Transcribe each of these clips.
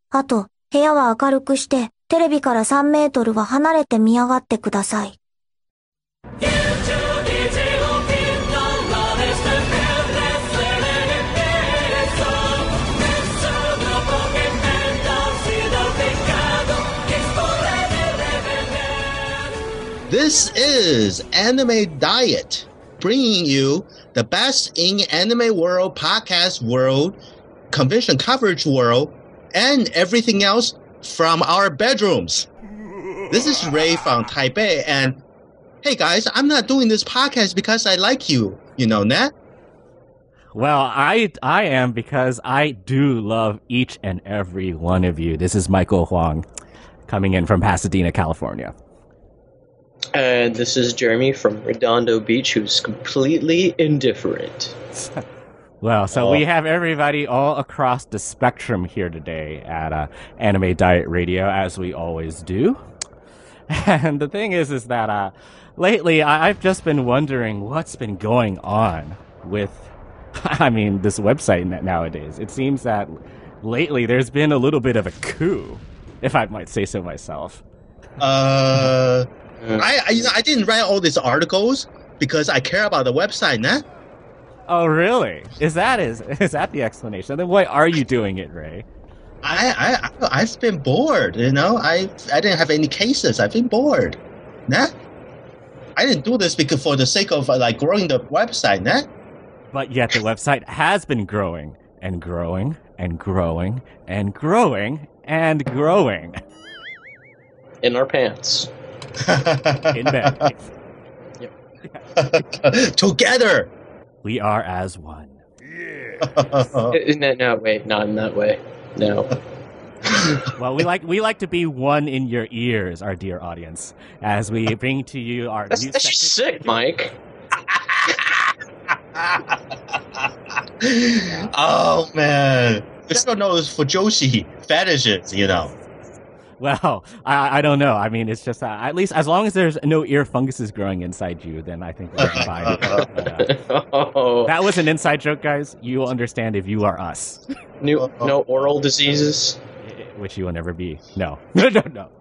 あと、部屋は明るくして、テレビから3メートルは離れて見上がってください。 This is Anime Diet, bringing you the best in anime world, podcast world, convention coverage world, and everything else from our bedrooms. This is Ray from Taipei, and hey guys, I'm not doing this podcast because I like you, you know that? Well, I am because I do love each and every one of you. This is Michael Huang, coming in from Pasadena, California. And this is Jeremy from Redondo Beach, who's completely indifferent. Well, so we have everybody all across the spectrum here today at Anime Diet Radio, as we always do. And the thing is that lately I've just been wondering what's been going on with, this website nowadays. It seems that lately there's been a little bit of a coup, if I might say so myself. I didn't write all these articles because I care about the website, nah? Oh, really? Is that the explanation? Then why are you doing it, Ray? I've been bored, you know? I didn't have any cases. I've been bored. Nah? I didn't do this because for the sake of growing the website, nah? But yet the website has been growing and growing and growing and growing and growing. In our pants. In bed. Yep. Together! We are as one. No, wait, not in that way. No. Well, we like to be one in your ears, our dear audience, as we bring to you our That's new just sick, Mike. Oh, man. This don't know is for Joshi fetishes, you know. Well, I don't know. I mean, it's just at least as long as there's no ear funguses growing inside you, then I think we're fine. That was an inside joke, guys. You will understand if you are us. No oral diseases? Which you will never be. No. No.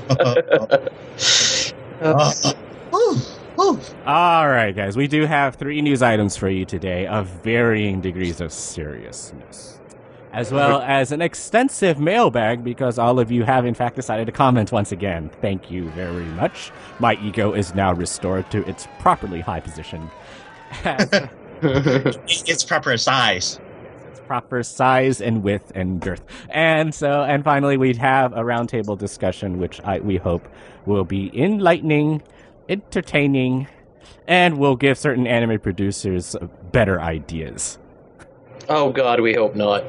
All right, guys. We do have 3 news items for you today of varying degrees of seriousness, as well as an extensive mailbag because all of you have, in fact, decided to comment once again. Thank you very much. My ego is now restored to its properly high position. Its proper size. Its proper size and width and girth. And finally, we have a roundtable discussion, which we hope will be enlightening, entertaining, and will give certain anime producers better ideas. Oh, God, we hope not.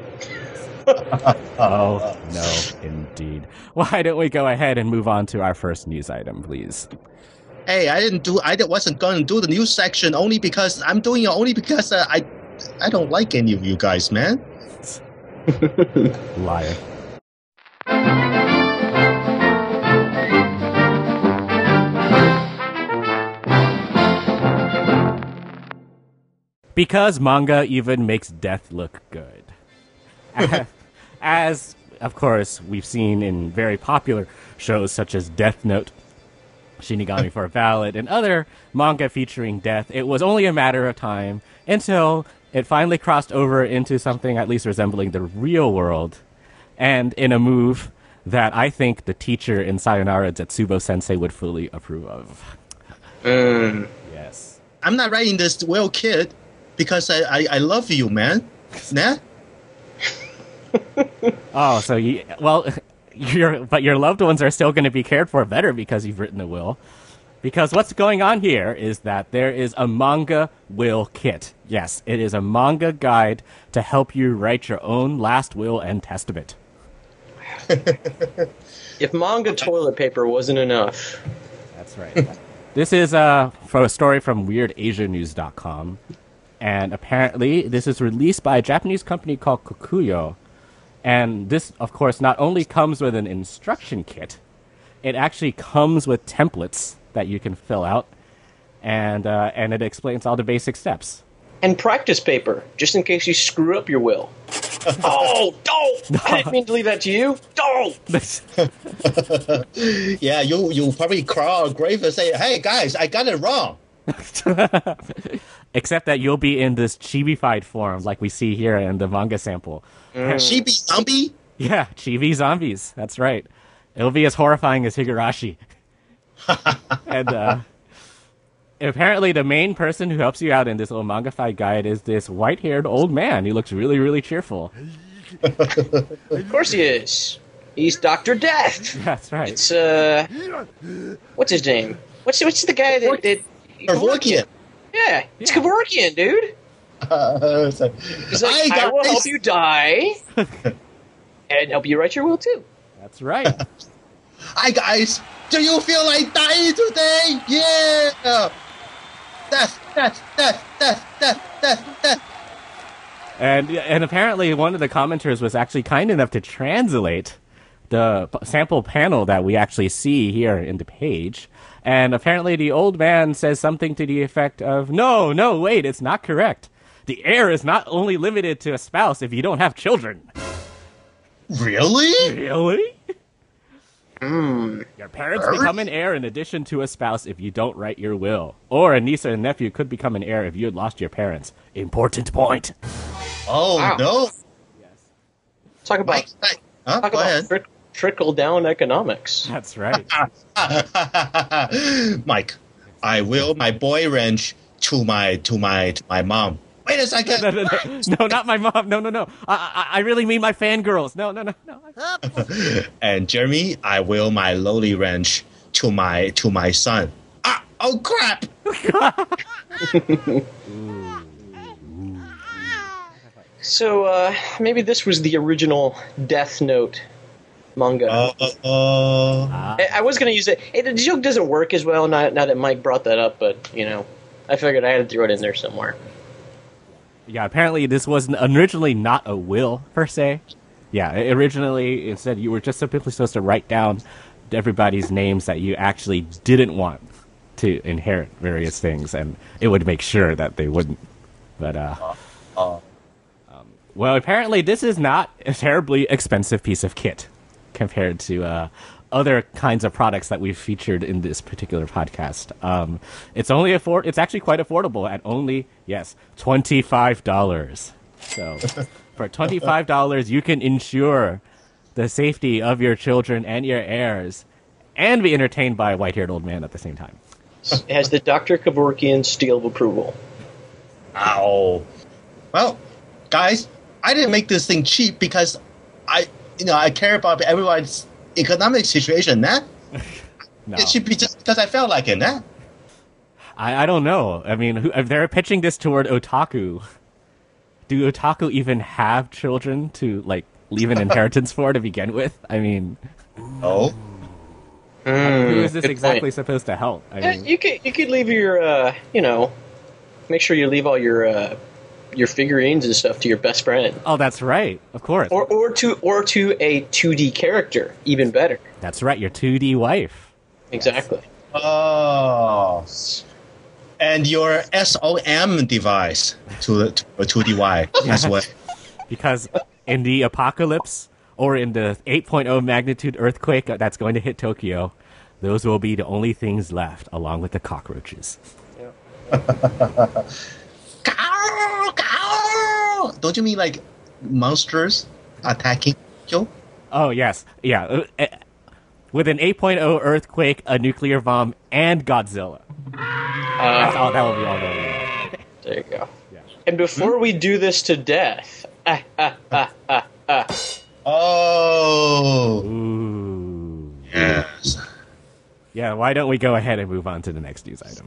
Oh, no, indeed. Why don't we go ahead and move on to our first news item, please? Hey, I wasn't going to do the news section only because I'm doing it only because I don't like any of you guys, man. Liar. Because manga even makes death look good. As, of course, we've seen in very popular shows such as Death Note, Shinigami for Valid, and other manga featuring death, it was only a matter of time until it finally crossed over into something at least resembling the real world, and in a move that I think the teacher in Sayonara Zetsubo Sensei would fully approve of. Yes. I'm not writing this, well, kid, because I love you, man. Nah? Oh, so your loved ones are still going to be cared for better because you've written a will. Because what's going on here is that there is a manga will kit. Yes, it is a manga guide to help you write your own last will and testament. If manga toilet paper wasn't enough. That's right. This is from a story from WeirdAsiaNews.com. And apparently, this is released by a Japanese company called Kokuyo. And this, of course, not only comes with an instruction kit, it actually comes with templates that you can fill out, and it explains all the basic steps. and practice paper, just in case you screw up your will. Oh, don't! I didn't mean to leave that to you. Don't! Yeah, you probably crawl a grave and say, "Hey guys, I got it wrong." Except that you'll be in this chibi-fied form, like we see here in the manga sample. Chibi zombie. Yeah, chibi zombies. That's right. It'll be as horrifying as Higurashi. And apparently the main person who helps you out in this little manga fight guide is this white-haired old man. He looks really, really cheerful. Of course he is. He's Dr. Death. That's right. It's, what's his name? What's the guy that Kevorkian. Yeah, it's Kevorkian, dude. He's like, I will help you die, and help you write your will, too. That's right. Hi guys, do you feel like dying today? Yeah. Death. And apparently one of the commenters was actually kind enough to translate the sample panel that we actually see here in the page. And apparently the old man says something to the effect of, no, wait, it's not correct. The heir is not only limited to a spouse if you don't have children. Really? Really? Your parents become an heir in addition to a spouse if you don't write your will. Or a niece or a nephew could become an heir if you had lost your parents. Important point. Oh, Wow. no. Talk about, Go ahead. trickle-down economics. That's right. Mike, I will my boy wrench to my mom. Wait a second. No, not my mom. No. I really mean my fangirls. No. And Jeremy, I will my lowly wrench to my son. Oh crap! So, maybe this was the original Death Note manga. I was going to use it. The joke doesn't work as well now that Mike brought that up, but, I figured I had to throw it in there somewhere. Yeah, apparently this was originally not a will, per se. Yeah, originally, instead, you were just simply supposed to write down everybody's names that you actually didn't want to inherit various things, and it would make sure that they wouldn't. But, well, apparently this is not a terribly expensive piece of kit compared to other kinds of products that we've featured in this particular podcast. It's actually quite affordable at only, yes, $25. So for $25, you can ensure the safety of your children and your heirs and be entertained by a white-haired old man at the same time. It has the Dr. Kevorkian seal of approval. Ow. Well, guys, I didn't make this thing cheap because I care about everyone's economic situation, nah? No. It should be just because I felt like it, nah? I don't know. I mean, if they're pitching this toward otaku, do otaku even have children to, leave an inheritance for to begin with? I mean... Oh? Who is this exactly supposed to help? I mean, You could leave your, make sure you leave all your figurines and stuff to your best friend. oh, that's right. Of course. Or to a 2D character, even better. That's right. Your 2D wife. Exactly. Oh. And your SOM device to the Y as well. Because in the apocalypse, or in the 8.0 magnitude earthquake that's going to hit Tokyo, those will be the only things left, along with the cockroaches. Don't you mean like monsters attacking you? Oh, yes. Yeah. With an 8.0 earthquake, a nuclear bomb, and Godzilla. That will be all that we need. There you go. Yeah. And before we do this to death, Oh. Ooh. Yes. Yeah, why don't we go ahead and move on to the next news item?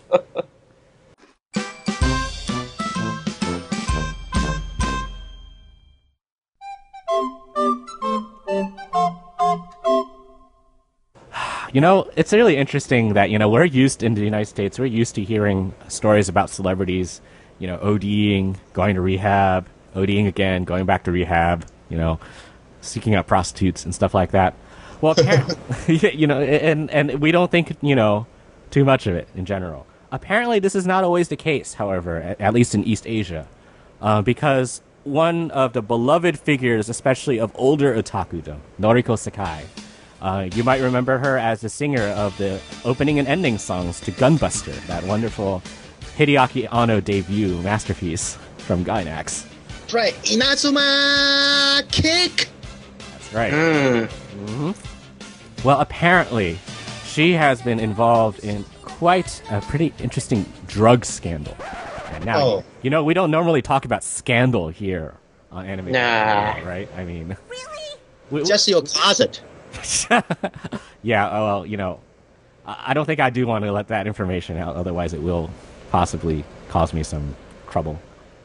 It's really interesting that, we're used in the United States, we're used to hearing stories about celebrities, ODing, going to rehab, ODing again, going back to rehab, seeking out prostitutes and stuff like that. Well, apparently, and we don't think, too much of it in general. Apparently, this is not always the case, however, at least in East Asia, because one of the beloved figures, especially of older otakudom, Noriko Sakai, you might remember her as the singer of the opening and ending songs to Gunbuster, that wonderful Hideaki Anno debut masterpiece from Gainax. That's right. Inazuma Kick! That's right. Mm-hmm. Well, apparently, she has been involved in quite a pretty interesting drug scandal. And now, we don't normally talk about scandal here on Anime. Nah. Right? I mean... Really? Just your closet. Yeah, well, I don't think I do want to let that information out, otherwise it will possibly cause me some trouble.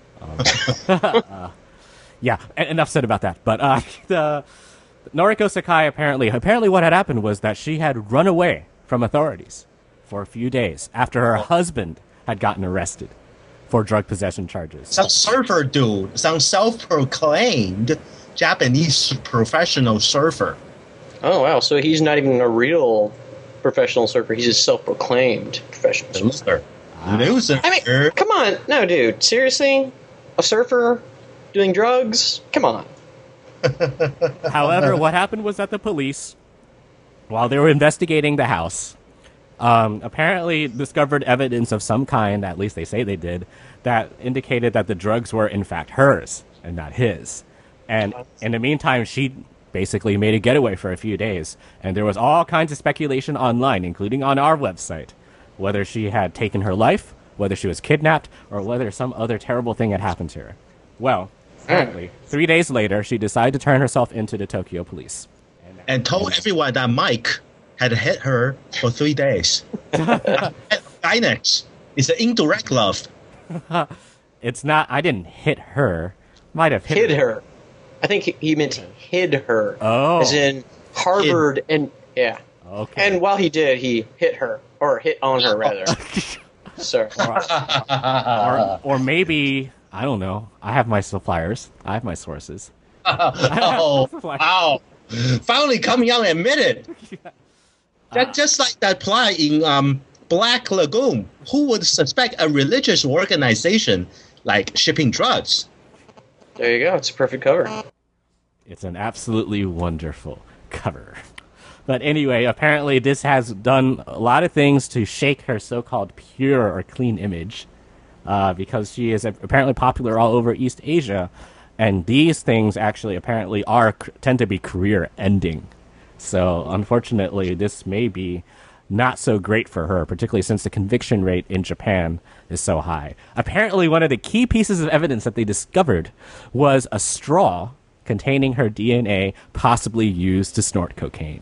Yeah, enough said about that. But the Noriko Sakai apparently what had happened was that she had run away from authorities for a few days after her husband had gotten arrested for drug possession charges. Some surfer dude, some self-proclaimed Japanese professional surfer. Oh, wow. So he's not even a real professional surfer. He's a self-proclaimed professional surfer. Loser. I mean, come on. No, dude. Seriously? A surfer doing drugs? Come on. However, what happened was that the police, while they were investigating the house, apparently discovered evidence of some kind, at least they say they did, that indicated that the drugs were in fact hers and not his. And in the meantime, she basically made a getaway for a few days. And there was all kinds of speculation online, including on our website, whether she had taken her life, whether she was kidnapped, or whether some other terrible thing had happened to her. Well, apparently, 3 days later, she decided to turn herself into the Tokyo police. And told everyone that Mike had hit her for 3 days. Gainax is an indirect love. It's not, I didn't hit her. Might have hit her. I think he meant hid her. Oh. As in Harvard and, yeah. Okay. And while he did, he hit her. Or hit on her, rather. Sir. Or maybe, I don't know. I have my suppliers. I have my sources. Wow. Finally coming out and admit it. That's just like that plot in Black Lagoon. Who would suspect a religious organization like shipping drugs? There you go. It's a perfect cover. It's an absolutely wonderful cover. But anyway, apparently this has done a lot of things to shake her so-called pure or clean image, because she is apparently popular all over East Asia, and these things actually apparently tend to be career-ending. So unfortunately, this may be not so great for her, particularly since the conviction rate in Japan is so high. Apparently, one of the key pieces of evidence that they discovered was a straw containing her DNA, possibly used to snort cocaine.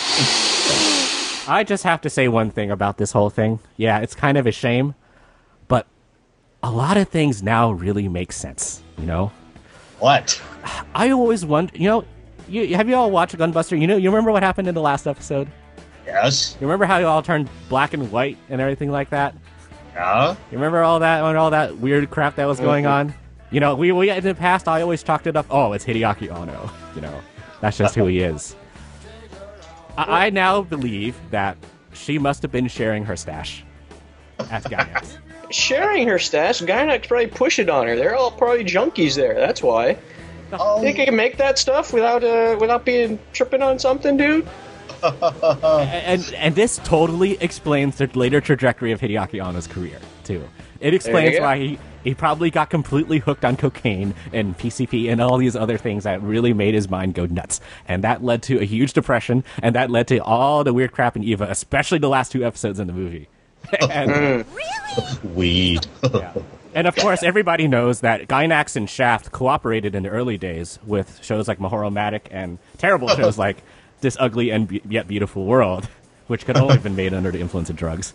I just have to say one thing about this whole thing. Yeah, it's kind of a shame, but a lot of things now really make sense, What? I always wonder, have you all watched Gunbuster? You remember what happened in the last episode? Yes. You remember how you all turned black and white and everything like that? Yeah. You remember all that weird crap that was going on? We in the past, I always chalked it up, it's Hideaki Anno. That's just who he is. I now believe that she must have been sharing her stash at Gainax. Sharing her stash? Gainax probably push it on her. They're all probably junkies there. That's why. Think you can make that stuff without being tripping on something, dude? and this totally explains the later trajectory of Hideaki Anno's career, too. It explains why he probably got completely hooked on cocaine and PCP and all these other things that really made his mind go nuts. And that led to a huge depression, and that led to all the weird crap in EVA, especially the last 2 episodes in the movie. Really? Weed. Yeah. And of course, everybody knows that Gainax and Shaft cooperated in the early days with shows like Mahoromatic and terrible shows like This Ugly and Yet Beautiful World, which could only have been made under the influence of drugs.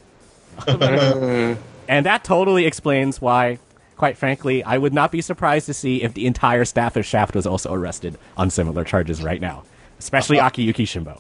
And that totally explains why, quite frankly, I would not be surprised to see if the entire staff of Shaft was also arrested on similar charges right now, especially Akiyuki Shimbo.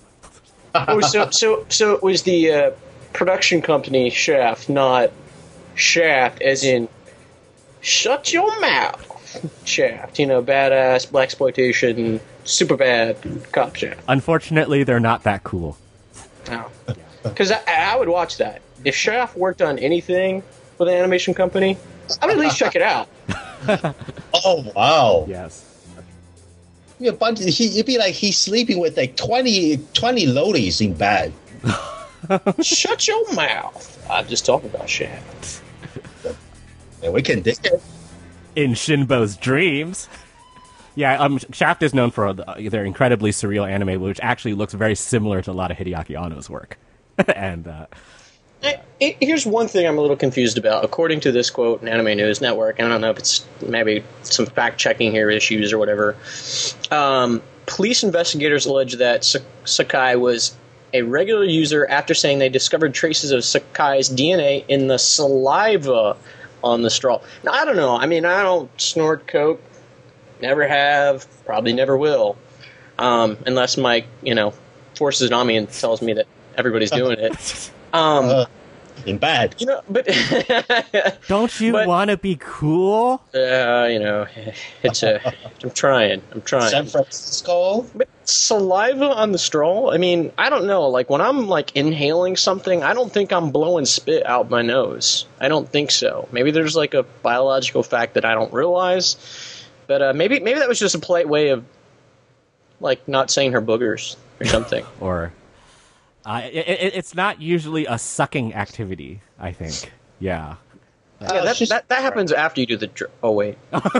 So it was the production company Shaft, not Shaft as in shut your mouth Shaft, badass blaxploitation super bad cop Shaft. Unfortunately, they're not that cool. Oh. Because I would watch that. If Shaft worked on anything with an animation company, I would at least check it out. Oh, wow. Yes. You'd be like he's sleeping with like 20 ladies in bed. Shut your mouth. I'm just talking about Shaft. And we can dig it. In Shinbo's dreams. Yeah, Shaft is known for their incredibly surreal anime, which actually looks very similar to a lot of Hideaki Anno's work. And here's one thing I'm a little confused about. According to this quote in Anime News Network, I don't know if it's maybe some fact-checking here issues or whatever. Police investigators allege that Sakai was a regular user after saying they discovered traces of Sakai's DNA in the saliva on the straw. Now, I don't know. I mean, I don't snort coke. Never have. Probably never will. Unless Mike, forces it on me and tells me that everybody's doing it. In bad. But don't you want to be cool? It's I'm trying. San Francisco. But saliva on the straw. I mean, I don't know. Like when I'm like inhaling something, I don't think I'm blowing spit out my nose. I don't think so. Maybe there's like a biological fact that I don't realize. But maybe that was just a polite way of like not saying her boogers or something. Or. It's not usually a sucking activity, I think. Yeah. Yeah, that happens after you do the... Oh, wait.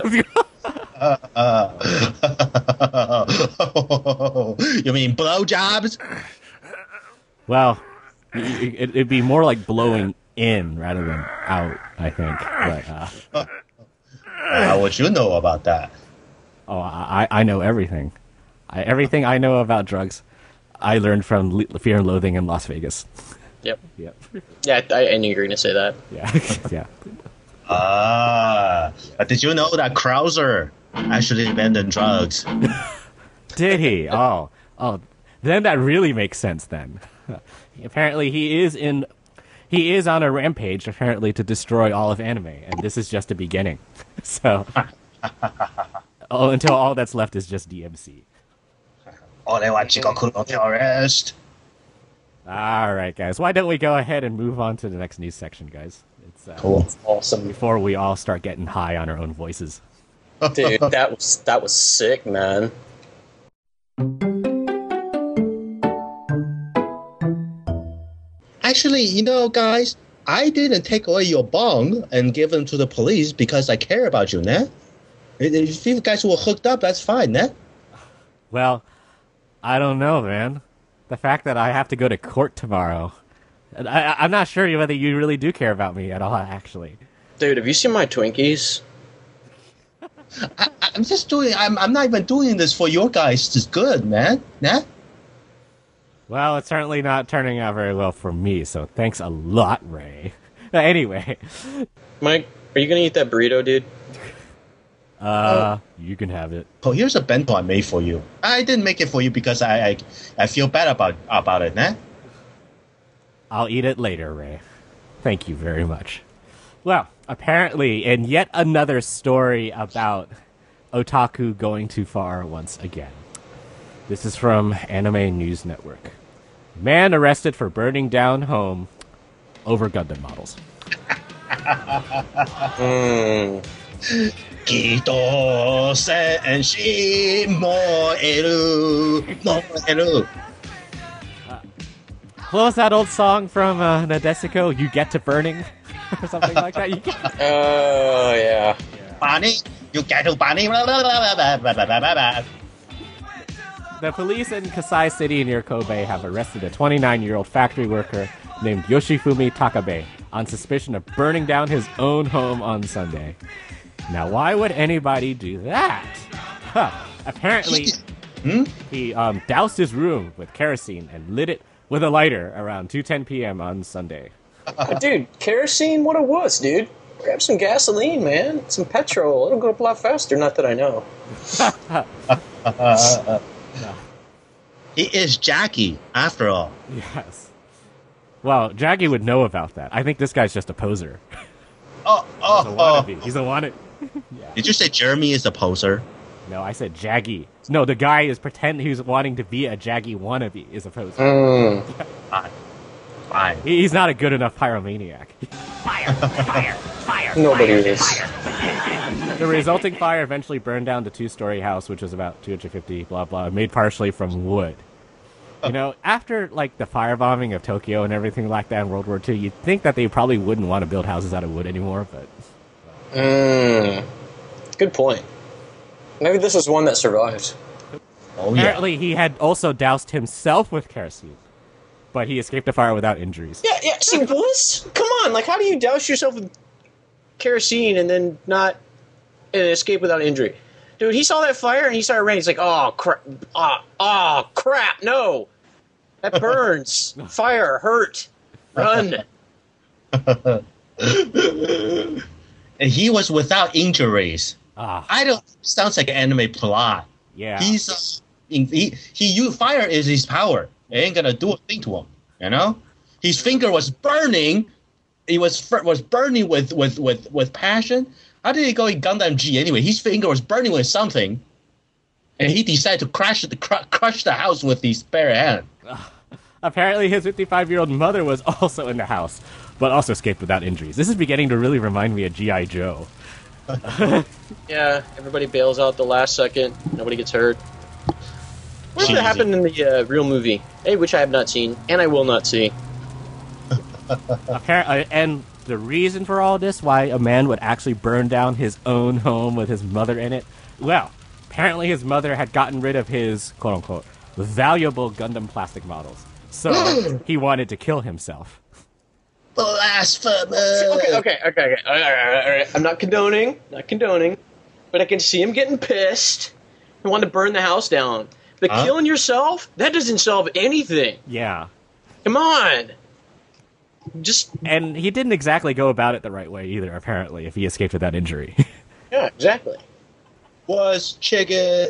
You mean blowjobs? Well, it'd be more like blowing in rather than out, I think. But, how would you know about that? Oh, I know everything. Everything I know about drugs. I learned from Fear and Loathing in Las Vegas. Yep. Yep. Yeah, I knew you were going to say that. Yeah. Yeah. But did you know that Krauser actually abandoned drugs? Did he? Oh. Then that really makes sense then. Apparently he is on a rampage, apparently, to destroy all of anime, and this is just the beginning. So, until all that's left is just DMC. Terrorist. All right, guys. Why don't we go ahead and move on to the next news section, guys? It's cool. Awesome. Before we all start getting high on our own voices. Dude, that was sick, man. Actually, guys, I didn't take away your bong and give them to the police because I care about you, nah? If you guys were hooked up, that's fine, nah? Well, I don't know, man. The fact that I have to go to court tomorrow, I'm not sure whether you really do care about me at all, actually. Dude, have you seen my Twinkies? I'm not even doing this for your guys. It's good, man. Nah? Well, it's certainly not turning out very well for me, so thanks a lot, Ray. Anyway. Mike, are you going to eat that burrito, dude? You can have it. Oh, here's a bento I made for you. I didn't make it for you because I feel bad about it, nah? I'll eat it later, Ray. Thank you very much. Well, apparently, in yet another story about otaku going too far once again. This is from Anime News Network. Man arrested for burning down home over Gundam models. Kito senshi moeru. What was that old song from Nadesico? You get to burning? Or something like that? Oh, yeah. Bunny, you get to bunny. The police in Kasai City near Kobe have arrested a 29-year-old factory worker named Yoshifumi Takabe on suspicion of burning down his own home on Sunday. Now, why would anybody do that? Apparently, he doused his room with kerosene and lit it with a lighter around 2:10 p.m. on Sunday. Dude, kerosene? What a wuss, dude. Grab some gasoline, man. Some petrol. It'll go up a lot faster. Not that I know. He is Jackie, after all. Yes. Well, Jaggy would know about that. I think this guy's just a poser. He's a wannabe. Yeah. Did you say Jeremy is a poser? No, I said Jaggy. No, the guy is pretending he's wanting to be a Jaggy wannabe is a poser. Fine. He's not a good enough pyromaniac. Nobody is. The resulting fire eventually burned down the 2-story house, which was about 250 blah blah, made partially from wood. You know, after like the firebombing of Tokyo and everything like that in World War II, you'd think that they probably wouldn't want to build houses out of wood anymore, but... Good point. Maybe this is one that survived. Oh, yeah. Apparently, he had also doused himself with kerosene, but he escaped the fire without injuries. Yeah. See, Bliss, come on. Like, how do you douse yourself with kerosene and then not escape without injury? Dude, he saw that fire and he started running. He's like, oh, crap. Oh, crap. No. That burns. Fire. Hurt. Run. And he was without injuries. I don't... Sounds like an anime plot. Yeah. He used fire is his power. It ain't gonna do a thing to him, you know. His finger was burning. He was burning with passion. How did he go in Gundam G anyway? His finger was burning with something, and he decided to crush the house with his bare hand. Apparently, his 55-year-old mother was also in the house, but also escaped without injuries. This is beginning to really remind me of G.I. Joe. Yeah, everybody bails out the last second. Nobody gets hurt. What did happen in the real movie? Which I have not seen, and I will not see. Apparently, and the reason for all this, why a man would actually burn down his own home with his mother in it, well, apparently his mother had gotten rid of his, quote-unquote, valuable Gundam plastic models. So he wanted to kill himself. Blasphemous! Okay. All right. I'm not condoning, but I can see him getting pissed and want to burn the house down. But killing yourself, that doesn't solve anything. Yeah. Come on. And he didn't exactly go about it the right way either, apparently, if he escaped without injury. Yeah, exactly. Was chicken.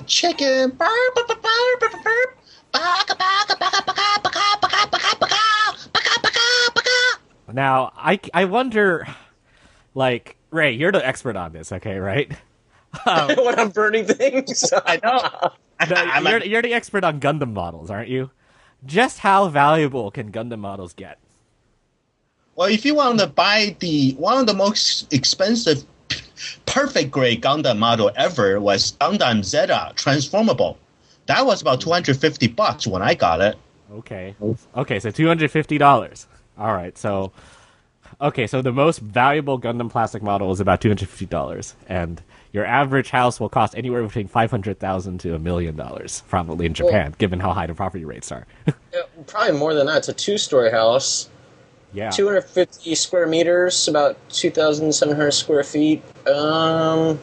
Now, I wonder, like, Ray, you're the expert on this, okay, right? When I'm burning things? I know. You're the expert on Gundam models, aren't you? Just how valuable can Gundam models get? Well, if you want to buy one of the most expensive, perfect grade Gundam model ever was Gundam Zeta Transformable. That was about $250 when I got it. Okay, so $250. All right, so the most valuable Gundam plastic model is about $250, and your average house will cost anywhere between $500,000 to $1 million, probably in Japan, given how high the property rates are. Probably more than that. It's a 2-story house. Yeah. 250 square meters, about 2,700 square feet. Yeah.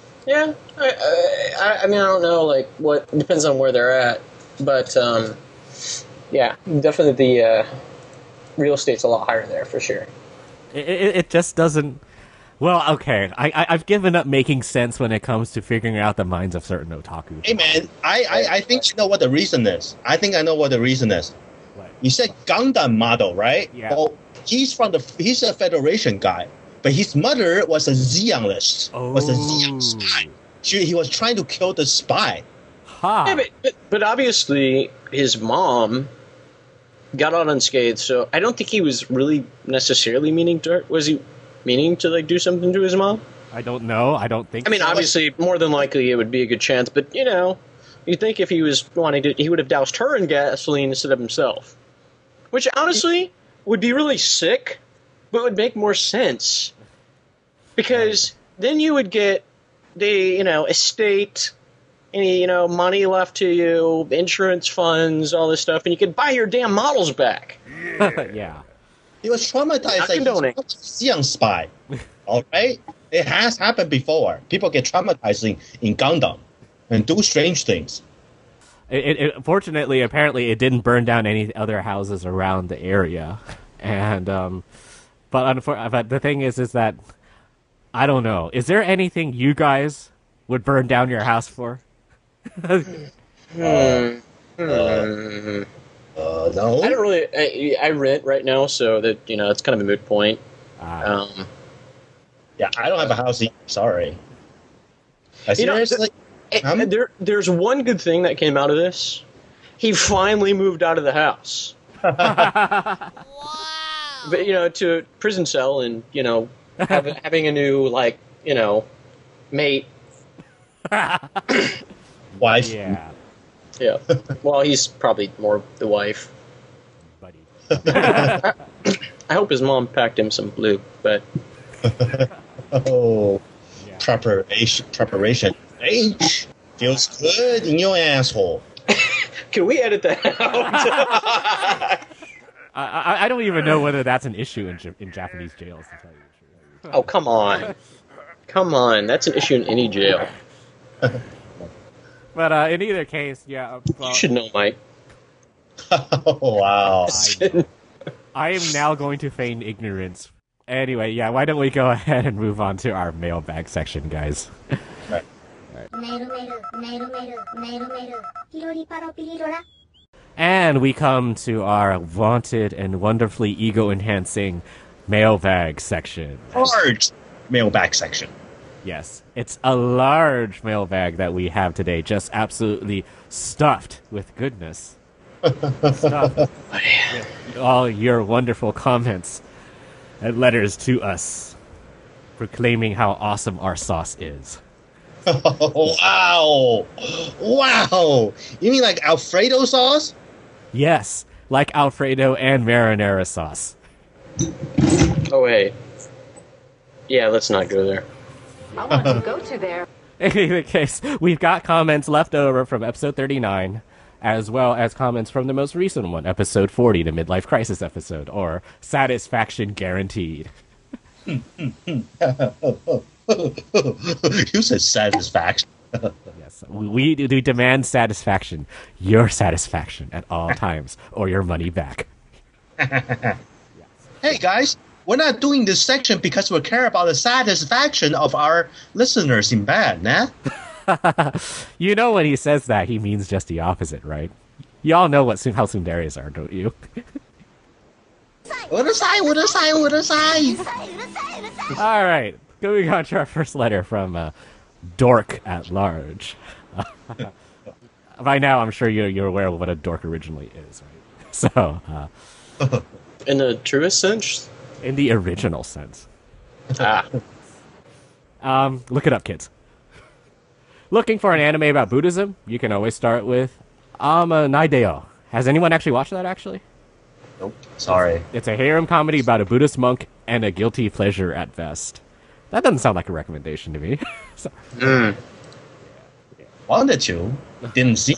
I mean, I don't know, like, what depends on where they're at, but yeah, definitely the real estate's a lot higher there for sure. It just doesn't. Well, okay, I've given up making sense when it comes to figuring out the minds of certain otaku. Hey man, I think you know what the reason is. I think I know what the reason is. What? You said Gundam model, right? Yeah. Well, he's a Federation guy, but his mother was a Zeonist. Was a Zeon spy. He was trying to kill the spy. Ha. Yeah, but obviously his mom got out unscathed, so I don't think he was really necessarily meaning to. Was he meaning to like do something to his mom? I don't know. I don't think. I mean, so. obviously, more than likely, it would be a good chance. But you know, you think if he was wanting to, he would have doused her in gasoline instead of himself, which honestly would be really sick, but would make more sense because then you would get the estate, any money left to you, insurance funds, all this stuff, and you could buy your damn models back. Yeah. He was traumatized. Not Like condoning. he's a Zeon spy. All right, it has happened before. People get traumatized in Gundam and do strange things. Fortunately, apparently, it didn't burn down any other houses around the area, and but the thing is that I don't know. Is there anything you guys would burn down your house for? No. I don't really. I rent right now, so that it's kind of a moot point. Yeah, I don't have a house either. Sorry. Seriously? There's one good thing that came out of this. He finally moved out of the house. Wow. but, to prison cell and, having a new, mate. Wife. Yeah, Yeah. Well, he's probably more the wife. buddy. I hope his mom packed him some blue, but Oh, Yeah. preparation. H feels good in your asshole. can we edit that out? I don't even know whether that's an issue in Japanese jails, to tell you the truth. Oh, come on. Come on. That's an issue in any jail. But in either case, yeah. Well, You should know, Mike. Oh, wow. I am now going to feign ignorance. Anyway, yeah, why don't we go ahead and move on to our mailbag section, guys? And we come to our vaunted and wonderfully ego-enhancing mailbag section. Large mailbag section. Yes, it's a large mailbag that we have today, just absolutely stuffed with goodness. Stuffed with all your wonderful comments and letters to us, proclaiming how awesome our sauce is. Wow. Wow. You mean like Alfredo sauce? Yes, like Alfredo and marinara sauce. Oh, wait. Yeah, let's not go there. I want to go to there. In any case, we've got comments left over from episode 39, as well as comments from the most recent one, episode 40, the midlife crisis episode, or satisfaction guaranteed. You said satisfaction. Yes, we demand satisfaction, your satisfaction at all times, or your money back. Hey, guys. We're not doing this section because we care about the satisfaction of our listeners in bed, nah? You know when he says that, he means just the opposite, right? Y'all know how Sundaris are, don't you? What a sigh, what a sigh, what a sigh. All right, going on to our first letter from Dork at Large. By now, I'm sure you're aware of what a dork originally is, right? So, In the truest sense? in the original sense. Ah. Look it up, kids. Looking for an anime about Buddhism? You can always start with Naideo. Has anyone actually watched that, actually? Nope. Sorry. It's a harem comedy about a Buddhist monk and a guilty pleasure at best. That doesn't sound like a recommendation to me. So- Wanted to. Didn't see.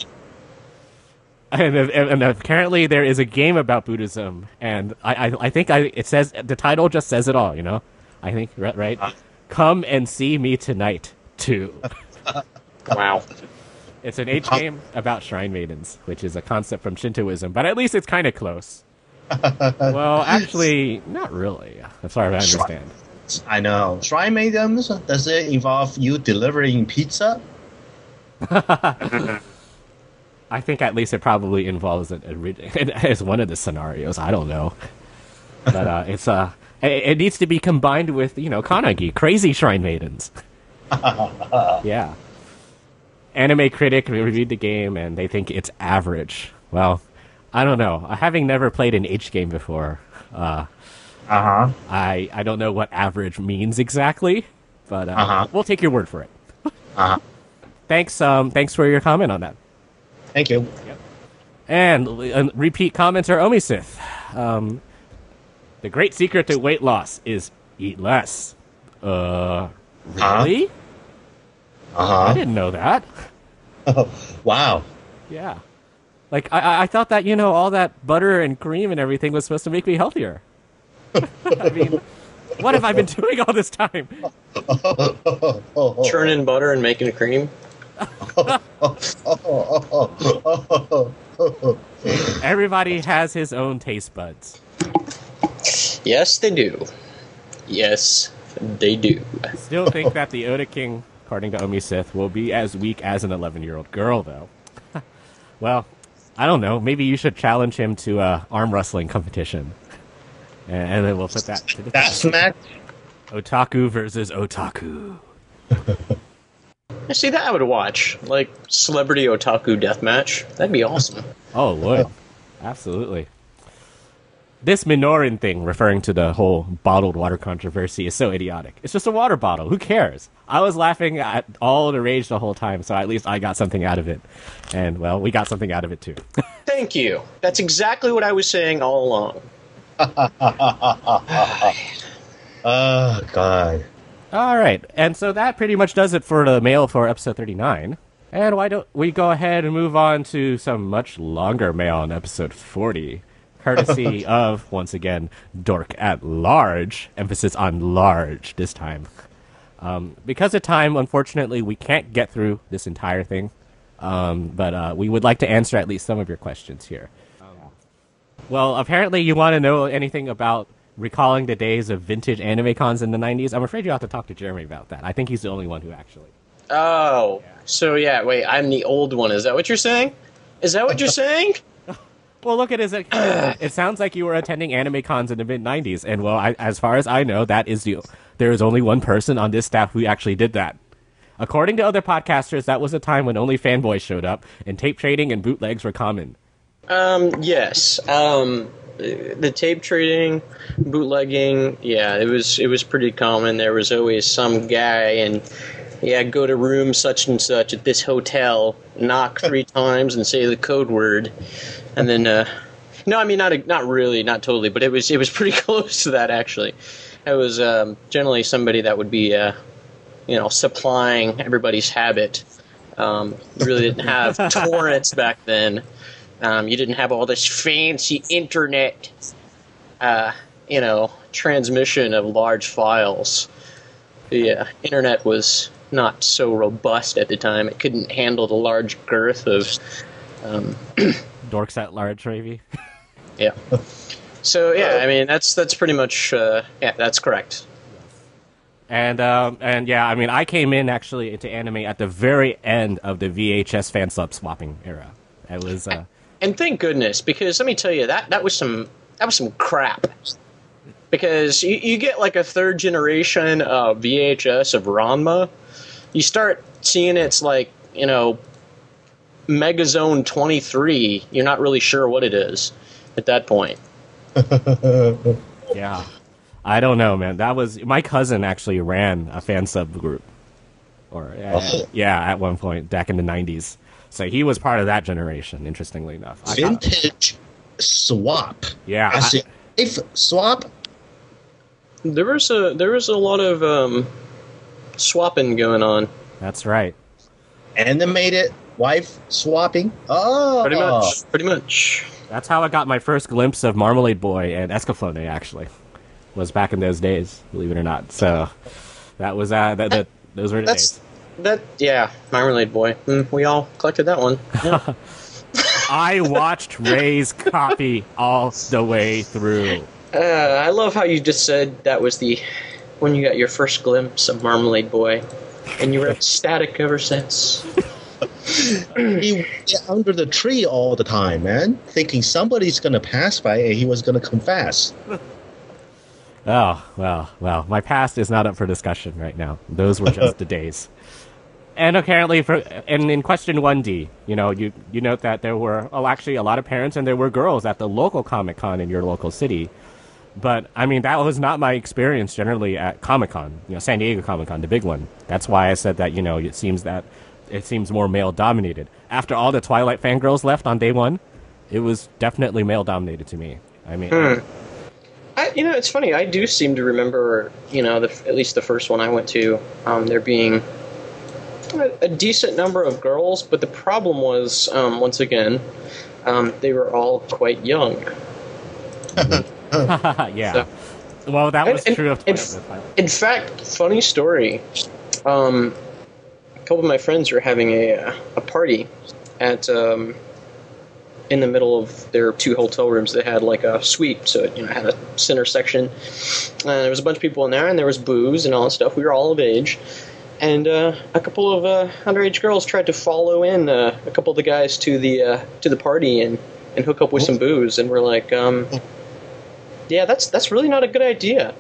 And apparently there is a game about Buddhism, and I think it says, the title just says it all, you know? I think, right? Come and See Me Tonight, too. Wow. It's an H game about shrine maidens, which is a concept from Shintoism, but at least it's kind of close. Well, actually, not really. As far as I understand. I know. Shrine maidens, does it involve you delivering pizza? I think at least it probably involves it as one of the scenarios. I don't know, but it needs to be combined with Kanagi, crazy shrine maidens. Yeah. Anime Critic reviewed the game and they think it's average. Well, I don't know. Having never played an H game before, I don't know what average means exactly, but we'll take your word for it. Thanks for your comment on that. Thank you. Yep. And repeat commenter Omisith. The great secret to weight loss is eat less. Really? I didn't know that. Wow. Yeah. Like, I thought that, all that butter and cream and everything was supposed to make me healthier. I mean, what have I been doing all this time? Churning butter and making cream? Everybody has his own taste buds. Yes, they do. Yes, they do. Still think that the Oda King, according to Omisith, will be as weak as an 11-year-old girl, though. Well, I don't know. Maybe you should challenge him to a arm wrestling competition. And then we'll put that to the That's match. Otaku versus otaku. See, that I would watch. Like, celebrity otaku deathmatch. That'd be awesome. Oh, Lord. Absolutely. this Minoran thing, referring to the whole bottled water controversy, is so idiotic. It's just a water bottle. Who cares? I was laughing at all the rage the whole time, so at least I got something out of it. And, well, we got something out of it, too. Thank you. That's exactly what I was saying all along. Oh, God. All right. And so that pretty much does it for the mail for episode 39. And why don't we go ahead and move on to some much longer mail on episode 40. Courtesy of, once again, Dork at Large. Emphasis on large this time. Because of time, unfortunately, we can't get through this entire thing. But we would like to answer at least some of your questions here. Well, apparently you want to know anything about recalling the days of vintage anime cons in the 90s. I'm afraid you have to talk to Jeremy about that. I think he's the only one who actually... Oh, so yeah, wait, I'm the old one. Is that what you're saying? Is that what you're saying? Well, look at it. It sounds like you were attending anime cons in the mid-90s, and well, as far as I know, there is only one person on this staff who actually did that. According to other podcasters, that was a time when only fanboys showed up, and tape trading and bootlegs were common. Yes. The tape trading, bootlegging, yeah, it was pretty common. There was always some guy, and yeah, go to room such and such at this hotel, knock 3 times, and say the code word. And then, no, I mean, not really, not totally, but it was pretty close to that, actually. It was generally somebody that would be, supplying everybody's habit. You really didn't have torrents back then. You didn't have all this fancy internet, transmission of large files. The internet was not so robust at the time. It couldn't handle the large girth of... Dorks at Large, Ravy. Yeah. So yeah, I mean that's pretty much that's correct. And yeah, I mean I came in actually into anime at the very end of the VHS fan sub swapping era. It was and thank goodness, because let me tell you that was some crap. Because you get like a third generation of VHS of Ranma, you start seeing it's like Megazone 23, you're not really sure what it is at that point. Yeah. I don't know, man. That was... My cousin actually ran a fan sub group. At one point, back in the 90s. So he was part of that generation, interestingly enough. Vintage swap. Yeah. If swap? There was a lot of swapping going on. That's right. Animated wife swapping? Oh! Pretty much. That's how I got my first glimpse of Marmalade Boy and Escaflowne, actually. Was back in those days, believe it or not. So, that was, those were the days. Marmalade Boy. We all collected that one. Yeah. I watched Ray's copy all the way through. I love how you just said that was when you got your first glimpse of Marmalade Boy, and you were ecstatic ever since. He was under the tree all the time, man, thinking somebody's going to pass by and he was going to confess. Oh, well, my past is not up for discussion right now. Those were just the days. And apparently, in question 1D, you note that there were actually a lot of parents and there were girls at the local Comic-Con in your local city. But, I mean, that was not my experience generally at Comic-Con, San Diego Comic-Con, the big one. That's why I said that, it seems more male-dominated. After all the Twilight fangirls left on day one, it was definitely male-dominated to me. I mean... it's funny. I do seem to remember, at least the first one I went to, there being a decent number of girls, but the problem was, once again, they were all quite young. Yeah. So, well, that was true of Twilight. In fact, funny story. A couple of my friends were having a party at in the middle of their 2 hotel rooms. They had like a suite, so it had a center section. And there was a bunch of people in there, and there was booze and all that stuff. We were all of age. And a couple of underage girls tried to follow in a couple of the guys to the party and hook up with some booze. And we're like, yeah, that's really not a good idea.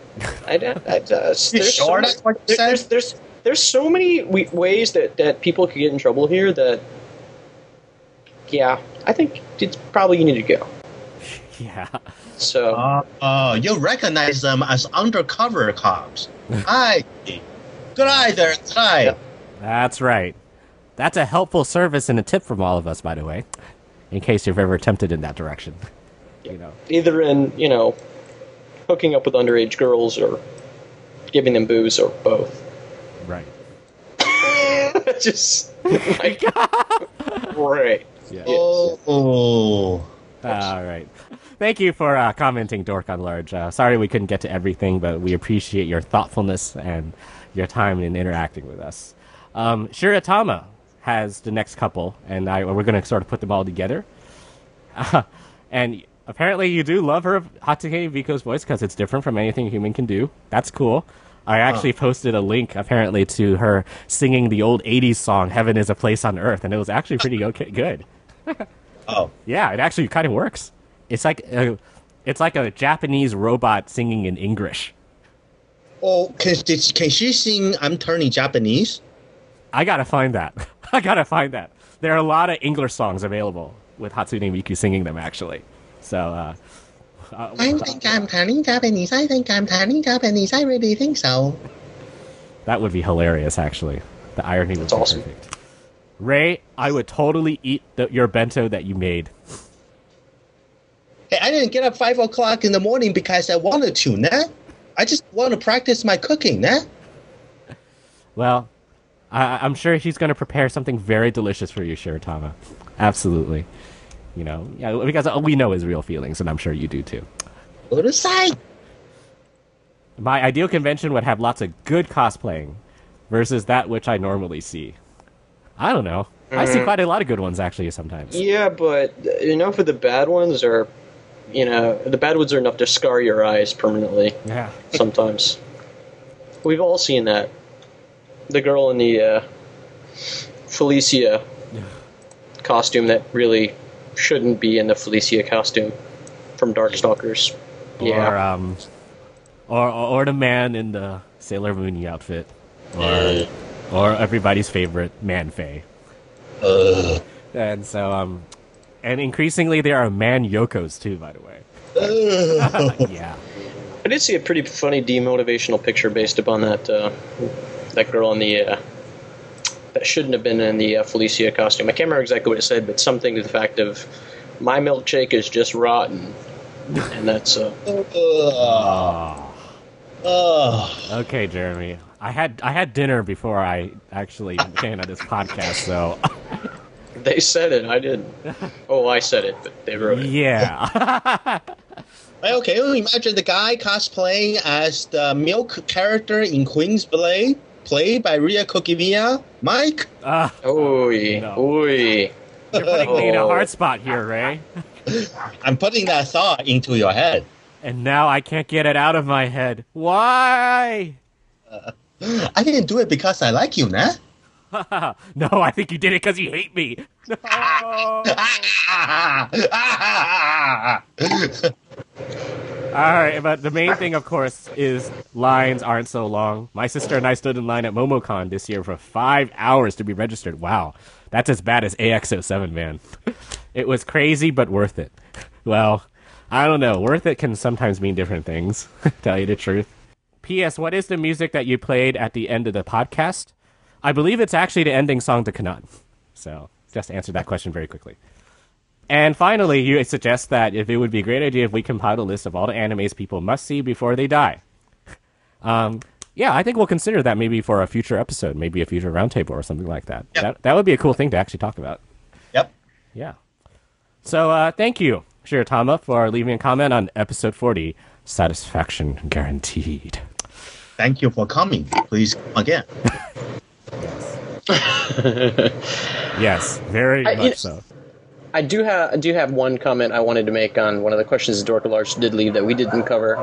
There's so many ways that people could get in trouble here that, yeah, I think it's probably you need to go. Yeah. So you recognize them as undercover cops. Hi. Good eye there. Good eye. Yep. That's right. That's a helpful service and a tip from all of us, by the way, in case you've ever attempted in that direction. You know, either in, hooking up with underage girls or giving them booze or both. right. Just like, right. Yeah. Oh. All right. Thank you for commenting, Dork on Large. Sorry we couldn't get to everything, but we appreciate your thoughtfulness and your time in interacting with us. Shiratama has the next couple, and we're going to sort of put them all together. And apparently you do love her Hatsune Miiku's voice because it's different from anything a human can do. That's cool. I actually posted a link, apparently, to her singing the old 80s song, Heaven is a Place on Earth, and it was actually pretty good. Oh. Yeah, it actually kind of works. It's like a Japanese robot singing in English. Oh, can she sing I'm Turning Japanese? I gotta find that. There are a lot of English songs available with Hatsune Miku singing them, actually. So, I think I'm turning Japanese. I think I'm turning Japanese. I really think so. that would be hilarious, actually. The irony would be awesome. perfect. Ray, I would totally eat your bento that you made. Hey, I didn't get up 5 o'clock in the morning because I wanted to, nah? I just want to practice my cooking, nah? Well, I'm sure she's going to prepare something very delicious for you, Shiratama. Absolutely. Because we know his real feelings, and I'm sure you do too. What a sight! My ideal convention would have lots of good cosplaying versus that which I normally see. I don't know. I see quite a lot of good ones, actually, sometimes. Yeah, but enough of the bad ones are, the bad ones are enough to scar your eyes permanently. Yeah. Sometimes. We've all seen that. The girl in the Felicia costume that really shouldn't be in the Felicia costume from Darkstalkers. Yeah. Or the man in the Sailor Moon outfit. Or everybody's favorite, Man-Fae. And so, and increasingly there are man Yokos too, by the way. Yeah. I did see a pretty funny demotivational picture based upon that that girl in the that shouldn't have been in the Felicia costume. I can't remember exactly what it said, but something to the fact of my milkshake is just rotten, and that's Okay, Jeremy. I had dinner before I actually came on this podcast, so They said it, I didn't. Oh, I said it, but they wrote it. yeah. Well, can you imagine the guy cosplaying as the milk character in Queen's Blade, played by Ria Kokimiya? Mike? Oy, No. oy. You're putting me in a hard spot here, Ray. I'm putting that thought into your head. And now I can't get it out of my head. Why? I didn't do it because I like you, nah? No, I think you did it because you hate me. No. Alright, but the main thing, of course, is lines aren't so long. My sister and I stood in line at MomoCon this year for 5 hours to be registered. Wow, that's as bad as AX07, man. It was crazy, but worth it. Well, I don't know. Worth it can sometimes mean different things, tell you the truth. P.S. What is the music that you played at the end of the podcast? I believe it's actually the ending song to Kanan. So, just answer that question very quickly. And finally, you suggest that if it would be a great idea if we compiled a list of all the animes people must see before they die. Yeah, I think we'll consider that maybe for a future episode, maybe a future roundtable or something like that. Yep. That would be a cool thing to actually talk about. Yep. Yeah. So, thank you, Shiratama, for leaving a comment on episode 40, Satisfaction Guaranteed. Thank you for coming. Please come again. Yes, very much so. I do have one comment I wanted to make on one of the questions Dork Large did leave that we didn't cover.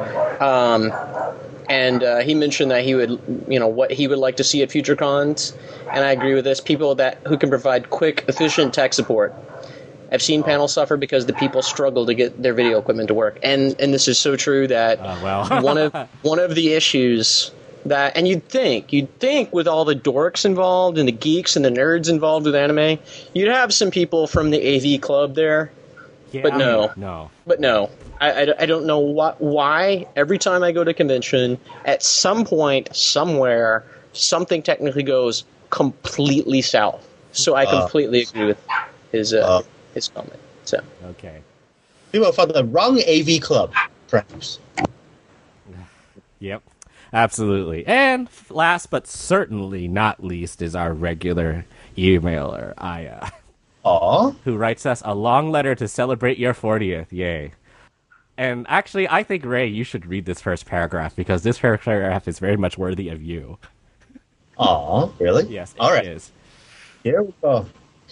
And he mentioned that he would, what he would like to see at future cons, and I agree with this. People who can provide quick, efficient tech support. I've seen panels suffer because the people struggle to get their video equipment to work, and this is so true that one of the issues that, and you'd think with all the dorks involved and the geeks and the nerds involved with anime, you'd have some people from the AV club there Yeah, but no. No. But no, I don't know why every time I go to convention, at some point, somewhere, something technically goes completely south. So I completely agree with his comment. So Okay. People from the wrong AV club, perhaps. Yep. Absolutely. And last but certainly not least is our regular emailer, Aya, Aw. who writes us a long letter to celebrate your 40th. Yay. And actually, I think, Ray, you should read this first paragraph because this paragraph is very much worthy of you. Aw, really? Yes, it All right. is. Here we go.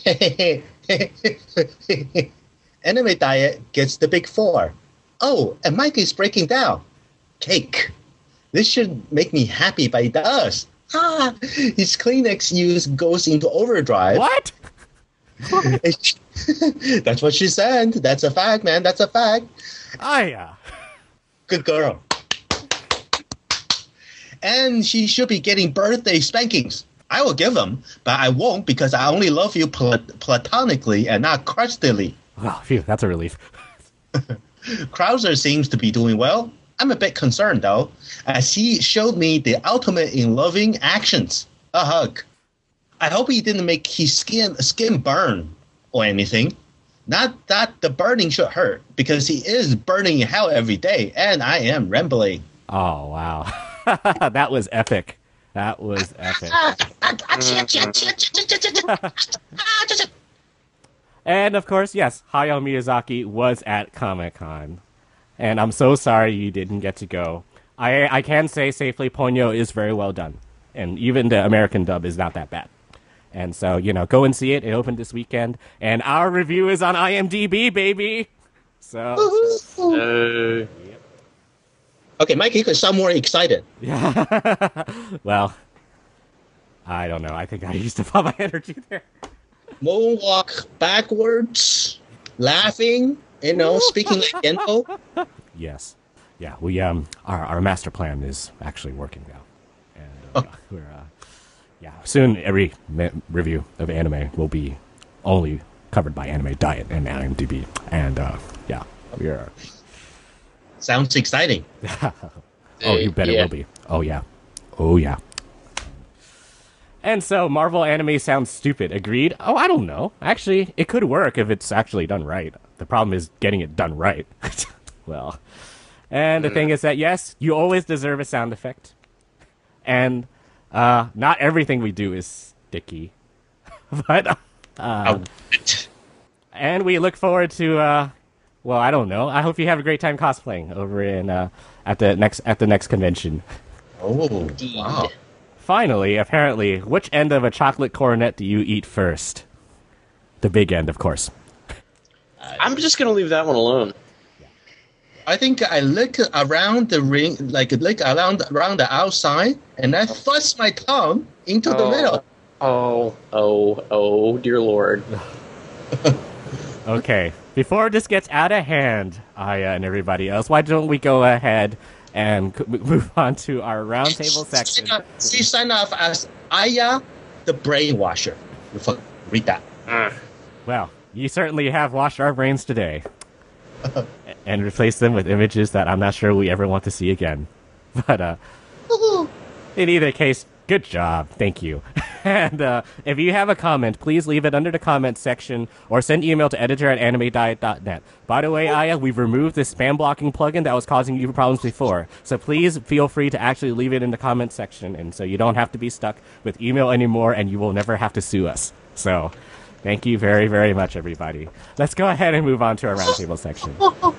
Anime Diet gets the big 4. Oh, and Mike is breaking down. Cake. This should make me happy, but it does. His Kleenex use goes into overdrive. What? That's what she said. That's a fact, man. That's a fact. Aya. Good girl. And she should be getting birthday spankings. I will give them, but I won't because I only love you platonically and not crustily. Well, phew, that's a relief. Krauser seems to be doing well. I'm a bit concerned, though, as he showed me the ultimate in loving actions. A hug. I hope he didn't make his skin burn or anything. Not that the burning should hurt, because he is burning in hell every day, and I am rambling. Oh, wow. That was epic. That was epic. And, of course, yes, Hayao Miyazaki was at Comic-Con. And I'm so sorry you didn't get to go. I can say safely, Ponyo is very well done. And even the American dub is not that bad. And so, go and see it. It opened this weekend. And our review is on IMDb, baby! So... Okay, Mike, you could sound more excited. Yeah. Well, I don't know. I think I used up all my energy there. Moonwalk backwards, laughing, speaking like Gento. Yes. Yeah, we our master plan is actually working now. And we're soon every review of anime will be only covered by Anime Diet and IMDb. And we are Sounds exciting. Oh, you bet it will be. Oh yeah. Oh yeah. And so, Marvel anime sounds stupid. Agreed? Oh, I don't know. Actually, it could work if it's actually done right. The problem is getting it done right. Well, and the thing is that, yes, you always deserve a sound effect. And not everything we do is sticky. But, and we look forward to, I don't know. I hope you have a great time cosplaying over in at the next convention. Oh, wow. Finally, apparently, which end of a chocolate coronet do you eat first? The big end, of course. I'm just going to leave that one alone. I think I lick around the ring, around the outside, and I thrust my tongue into the middle. Oh, dear Lord. Okay, before this gets out of hand, Aya and everybody else, why don't we go ahead and move on to our roundtable section? She signed off as Aya, the brainwasher. Read that. Well, you certainly have washed our brains today. And replaced them with images that I'm not sure we ever want to see again. But, in either case, good job. Thank you. And if you have a comment, please leave it under the comments section or send email to editor@animediet.net. By the way, Aya, we've removed the spam blocking plugin that was causing you problems before. So please feel free to actually leave it in the comments section, and so you don't have to be stuck with email anymore, and you will never have to sue us. So thank you very, very much, everybody. Let's go ahead and move on to our roundtable section.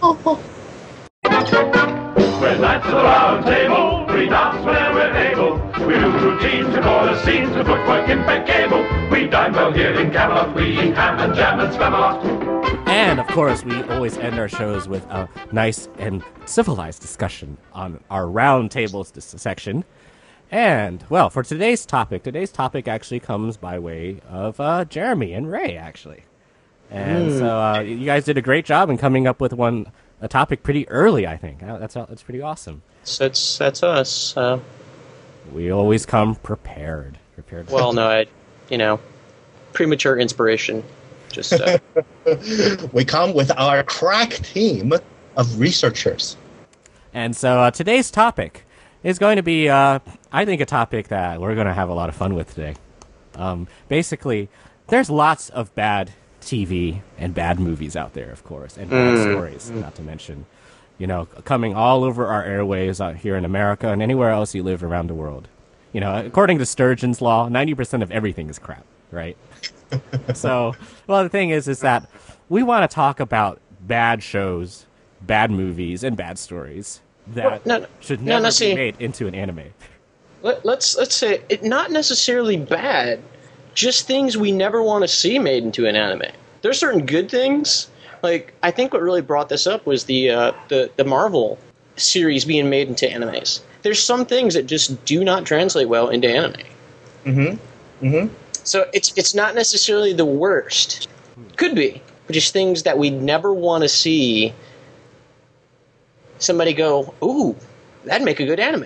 We're knights of the round table, we dance whenever we're able. We do routines, we call the scenes, with footwork impeccable. We dine well here in Camelot, we eat ham and jam and Spamalot. And, of course, we always end our shows with a nice and civilized discussion on our roundtables section. And, well, for today's topic actually comes by way of Jeremy and Ray, actually. And so you guys did a great job in coming up with a topic pretty early, I think. That's pretty awesome. That's us. We always come prepared. Well, no, premature inspiration. Just We come with our crack team of researchers. And so today's topic is going to be, I think, a topic that we're going to have a lot of fun with today. Basically, there's lots of bad TV and bad movies out there, of course, and bad stories, not to mention, coming all over our airwaves out here in America and anywhere else you live around the world. According to Sturgeon's law, 90% of everything is crap, right? So, well, the thing is that we want to talk about bad shows, bad movies, and bad stories that should never be made into an anime. Let's say it not necessarily bad, just things we never want to see made into an anime. There's certain good things. Like, I think what really brought this up was the Marvel series being made into animes. There's some things that just do not translate well into anime. Mm-hmm. Mm-hmm. So it's not necessarily the worst. Could be, but just things that we never want to see somebody go, ooh, that'd make a good anime.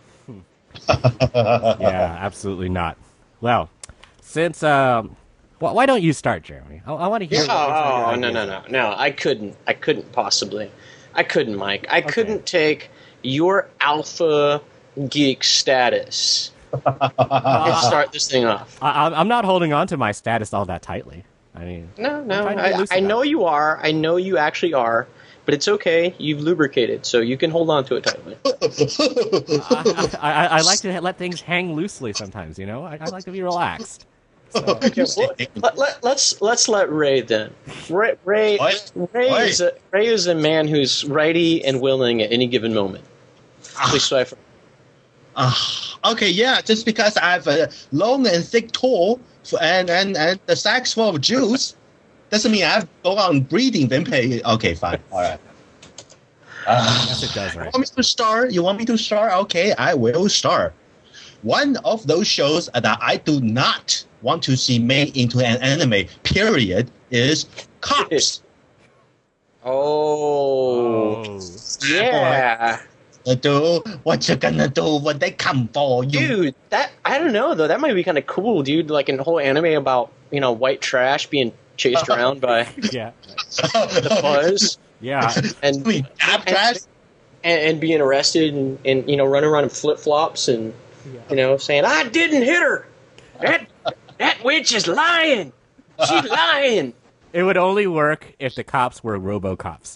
Yeah, absolutely not. Well, since why don't you start, Jeremy? I want to hear. No. I couldn't possibly. I couldn't, Mike. I couldn't take your alpha geek status and start this thing off. I'm not holding on to my status all that tightly. I mean, no. I know you are. I know you actually are. But it's okay. You've lubricated, so you can hold on to it tightly. I like to let things hang loosely sometimes. I like to be relaxed. So. Let's let Ray then. Ray is a man who's ready and willing at any given moment. Please strive for. Okay, yeah. Just because I have a long and thick toe and the sack's full of juice. Doesn't mean I have to go on breeding vampire. Okay, fine. All right. Yes, it does, right? You want me to start? Okay, I will start. One of those shows that I do not want to see made into an anime, period, is Cops. Oh. Yeah. What you gonna do when they come for you? Dude, I don't know, though. That might be kind of cool, dude. Like a whole anime about, white trash being chased around by the Fuzz. Yeah. And being arrested and running around in flip-flops and, saying, I didn't hit her. That witch is lying. She's lying. It would only work if the cops were RoboCops.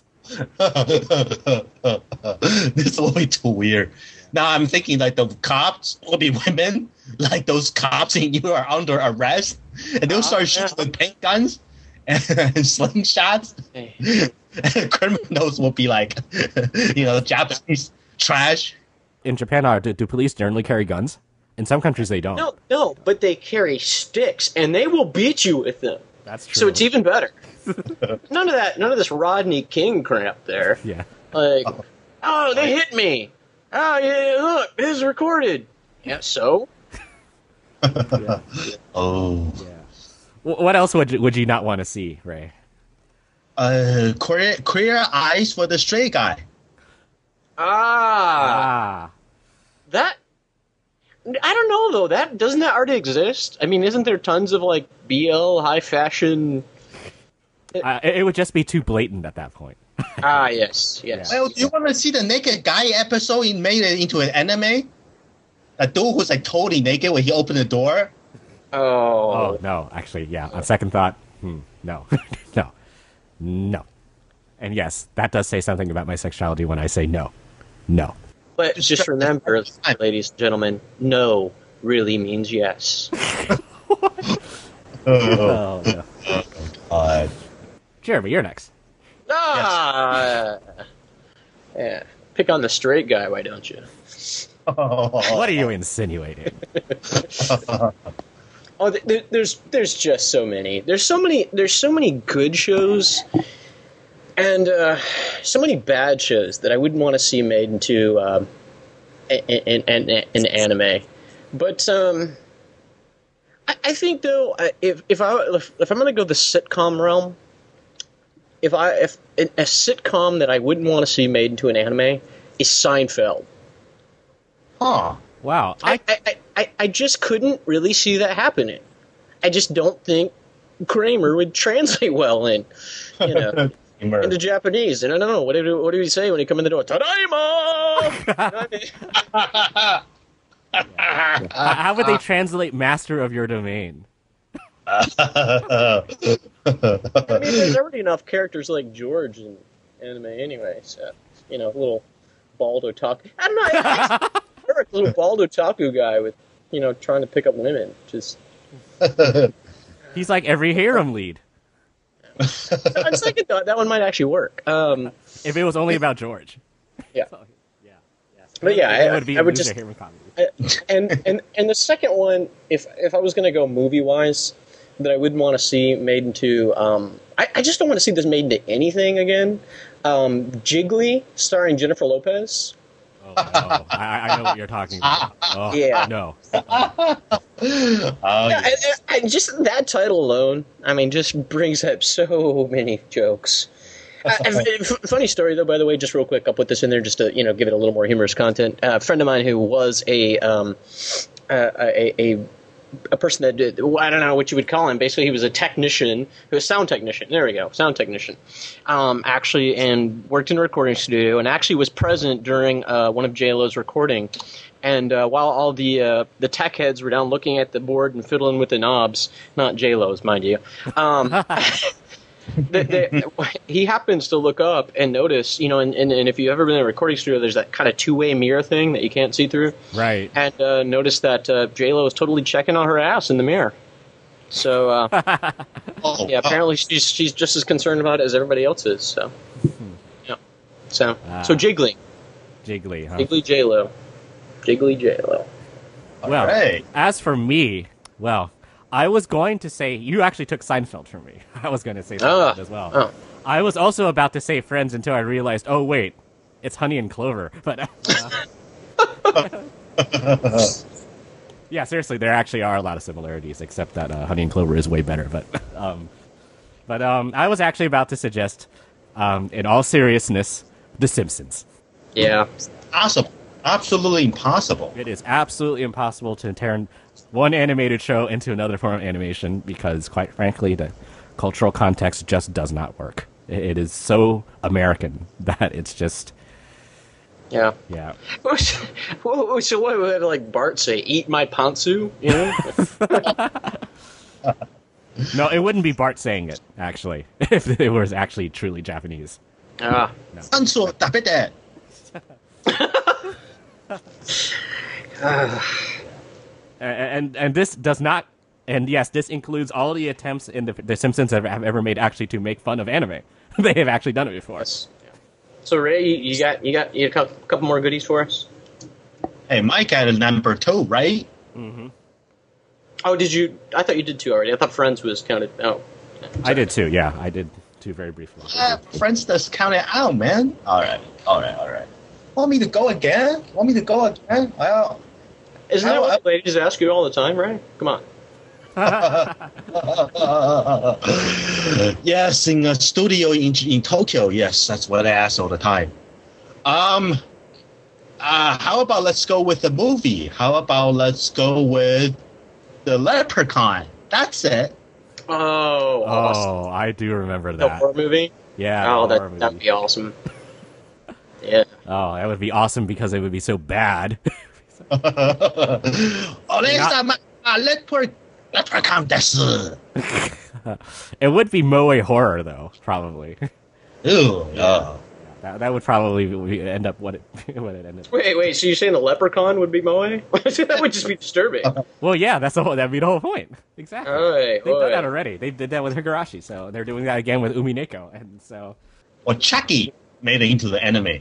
This will be too weird. Now I'm thinking like the cops will be women, like those cops and you are under arrest, and they'll start shooting with paint guns and slingshots. And criminals will be like, Japanese trash. In Japan, do police generally carry guns? In some countries, they don't. No, but they carry sticks, and they will beat you with them. That's true. So it's even better. None of this Rodney King crap there. Yeah. Like, they hit me. Oh, yeah, look, this is recorded. Yeah, so? Yeah. Oh. Yeah. What else would you not want to see, Ray? Queer eyes for the straight guy. That... I don't know, though. Doesn't that already exist? I mean, isn't there tons of, like, BL, high fashion... It would just be too blatant at that point. Yes. Yeah. Well, do you want to see the naked guy episode made it into an anime? That dude who's like totally naked when he opened the door? Oh, no. Actually, yeah. On second thought, no. No. And yes, that does say something about my sexuality when I say no. No. But just remember, ladies and gentlemen, no really means yes. Oh, no. God. Jeremy, you're next. Yeah. Pick on the straight guy, why don't you? What are you insinuating? There's just so many. There's so many good shows, and so many bad shows that I wouldn't want to see made into an anime. But I think though, if I'm going to go the sitcom realm, if a sitcom that I wouldn't want to see made into an anime is Seinfeld. Huh. Wow. I just couldn't really see that happening. I just don't think Kramer would translate well into Japanese. And I don't know, what do you say when you come in the door? Tadaima! How would they translate master of your domain? I mean, there's already enough characters like George in anime anyway, so, little bald otaku. I don't know, a little bald otaku guy with, trying to pick up women. Just He's like every harem lead. On second thought, that one might actually work. If it was only about George. Yeah. So, yeah. But yeah, it would be I would just... harem comedy. And the second one, if I was going to go movie-wise, that I wouldn't want to see made into... I just don't want to see this made into anything again. Jiggly, starring Jennifer Lopez. Oh, no. I know what you're talking about. Oh, yeah. No. And just that title alone, I mean, just brings up so many jokes. Funny story, though, by the way, just real quick, I'll put this in there just to, give it a little more humorous content. A friend of mine who was a person that did, I don't know what you would call him. Basically, he was a technician, a sound technician. There we go, sound technician. Actually, and worked in a recording studio, and actually was present during one of J-Lo's recording. And while all the tech heads were down looking at the board and fiddling with the knobs, not J-Lo's, mind you, he happens to look up and notice, and if you've ever been in a recording studio, there's that kind of two-way mirror thing that you can't see through. Right. And notice that J-Lo is totally checking on her ass in the mirror. So, apparently she's just as concerned about it as everybody else is. So, yeah. So Jiggly. Jiggly, huh? Jiggly J-Lo. Jiggly J-Lo. Well, right. As for me, I was going to say, you actually took Seinfeld from me. I was going to say Seinfeld as well. Oh. I was also about to say Friends until I realized, oh, wait, it's Honey and Clover. But, yeah, seriously, there actually are a lot of similarities, except that Honey and Clover is way better. But I was actually about to suggest, in all seriousness, The Simpsons. Yeah. Awesome. Absolutely impossible. It is absolutely impossible to turn one animated show into another form of animation because, quite frankly, the cultural context just does not work. It is so American that it's just... Yeah. Yeah. So what would like Bart say? Eat my pantsu? No, it wouldn't be Bart saying it, actually, if it was actually truly Japanese. Ah. No. Sanso tapete. And this does not, and yes, this includes all the attempts in the Simpsons have ever made actually to make fun of anime. They have actually done it before. Yes. So Ray, you got a couple more goodies for us? Hey, Mike had a number 2, right? Mm-hmm. Oh, did you? I thought you did 2 already. I thought Friends was counted. Oh, I did too. Yeah, I did 2 very briefly. Friends does count it out, man. All right. Want me to go again? Well, isn't that what the ladies ask you all the time, Ray? Come on. Yes, in a studio in Tokyo. Yes, that's what I ask all the time. How about let's go with the movie? How about let's go with the Leprechaun? That's it. Oh, awesome. Oh, I do remember The that. horror movie? Yeah. Oh, the horror movie. that'd be awesome. Yeah. Oh, that would be awesome because it would be so bad. Leprechaun desu. It would be moe horror, though, probably. Ew, yeah. That would probably end up what it ended up. Wait. So you're saying the Leprechaun would be moe? That would just be disturbing. Well, yeah, that'd be the whole point. Exactly. They've done that already. They did that with Higurashi, so they're doing that again with Umineko, and so. Well, Chucky made it into the anime.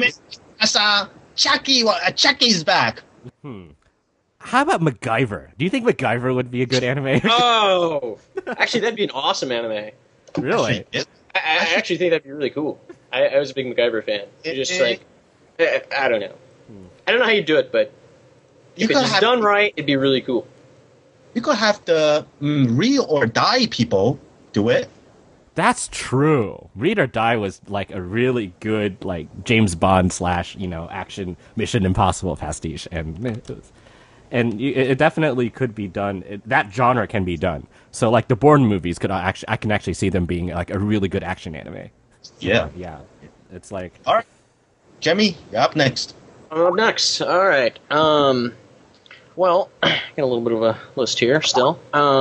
Chucky's back. How about MacGyver? Do you think MacGyver would be a good anime? Oh, actually, that'd be an awesome anime. Really? I actually think that'd be really cool. I was a big MacGyver fan. I don't know. I don't know how you do it, but if it's done right, it'd be really cool. You could have the real or die people do it. That's true. Read or Die was like a really good like James Bond / action Mission Impossible pastiche, and And it definitely could be done. That genre can be done. So, like, the Bourne movies I can actually see them being like a really good action anime. Yeah. Yeah. It's like... All right. Jimmy, you're up next. I'm up next. All right. Well, got a little bit of a list here still.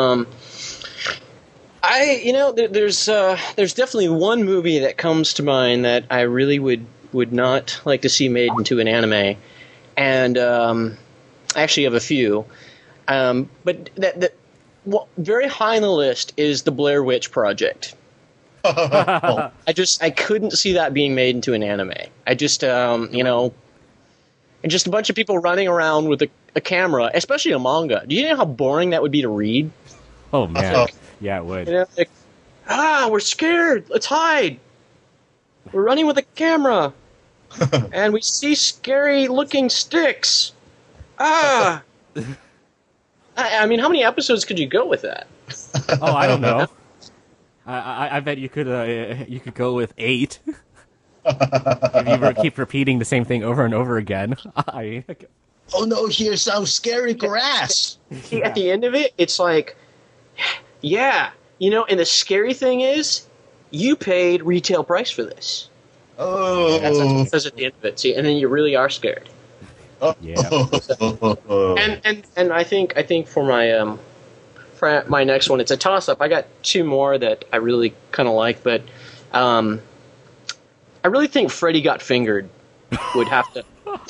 There's definitely one movie that comes to mind that I really would not like to see made into an anime, and I actually have a few. But very high on the list is the Blair Witch Project. I couldn't see that being made into an anime. And just a bunch of people running around with a camera, especially a manga. Do you know how boring that would be to read? Oh man, yeah, it would. Like, we're scared. Let's hide. We're running with a camera, and we see scary-looking sticks. I mean, how many episodes could you go with that? Oh, I don't know. I bet you could go with 8. If you keep repeating the same thing over and over again. Oh no, here's some scary grass. See, at the end of it, it's like, yeah, and the scary thing is, you paid retail price for this. Oh. That's what it says at the end of it. See, and then you really are scared. Yeah. And I think for my next one, it's a toss-up. I got 2 more that I really kind of like, but I really think Freddy Got Fingered would have to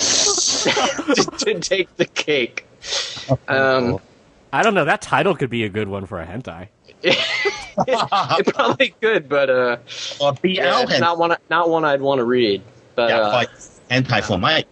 to take the cake. I don't know. That title could be a good one for a hentai. It probably could, but hentai. not one I'd want to read. But hentai for Mike.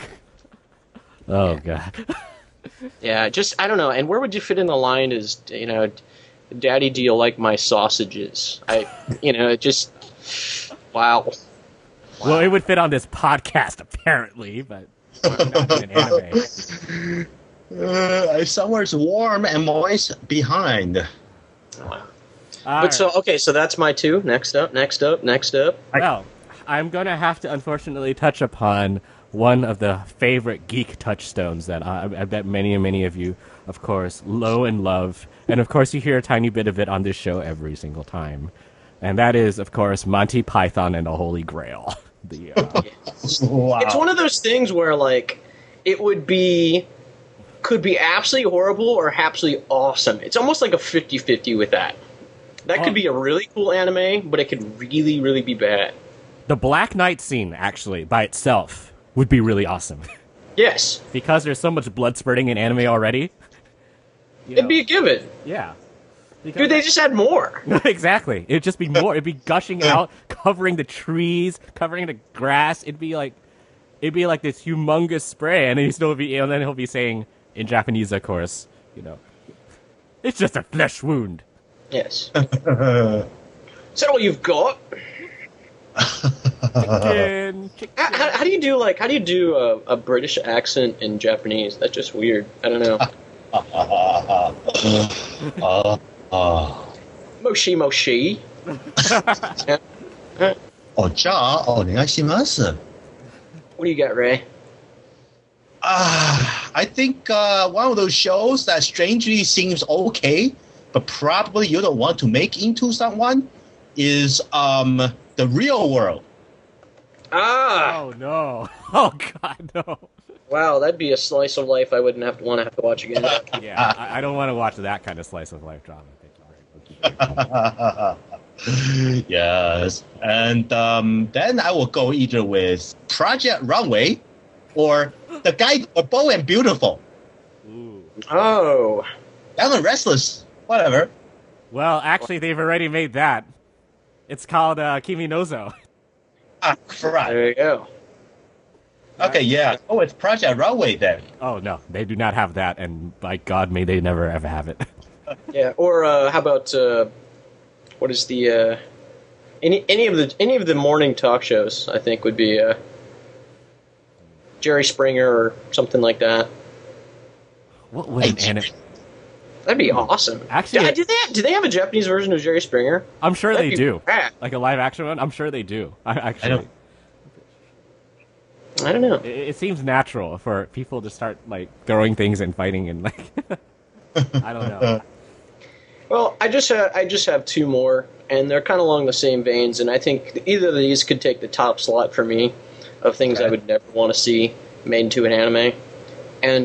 Oh god. Yeah, just I don't know. And where would you fit in the line? Is Daddy, do you like my sausages? Just wow. Well, it would fit on this podcast apparently, but not in an anime. Somewhere's warm and moist behind. Wow. So that's my 2. Next up. Well, I'm gonna have to unfortunately touch upon one of the favorite geek touchstones that I bet many of you, of course, know and love. And, of course, you hear a tiny bit of it on this show every single time. And that is, of course, Monty Python and the Holy Grail. Wow. It's one of those things where, like, it could be absolutely horrible or absolutely awesome. It's almost like a 50-50 with that. That could be a really cool anime, but it could really, really be bad. The Black Knight scene, actually, by itself, would be really awesome. Yes. Because there's so much blood spurting in anime already. It'd be a given. Yeah. Dude, they just had more. Exactly. It'd just be more. It'd be gushing out, covering the trees, covering the grass. It'd be like this humongous spray, and then he'll be saying in Japanese, of course, it's just a flesh wound. Yes. Is that all you've got? Chicken. How do you do a British accent in Japanese? That's just weird. I don't know. Moshi moshi. じゃあお願いします。 What do you got, Ray? I think one of those shows that strangely seems okay, but probably you don't want to make into someone is The Real World. Oh no! Oh god, no! Wow, that'd be a slice of life I wouldn't want to watch again. Yeah, I don't want to watch that kind of slice of life drama. Yes, and then I will go either with Project Runway or The Guy Bold and Beautiful. Ooh. Oh, Young and Restless, whatever. Well, actually, they've already made that. It's called Kimi no Zo. Crap. there you go. Okay, yeah. Oh, it's Project Runway then. Oh no, they do not have that, and by God, may they never ever have it. Yeah, or how about what is the any of the morning talk shows? I think would be Jerry Springer or something like that. What would an anime? That'd be awesome. Actually, do they have a Japanese version of Jerry Springer? I'm sure they do. Rad. Like a live action one. I'm sure they do. Actually. I don't know. It seems natural for people to start like throwing things and fighting and like I don't know. Well, I just have two more, and they're kind of along the same veins, and I think either of these could take the top slot for me of things I would never want to see made into an anime. And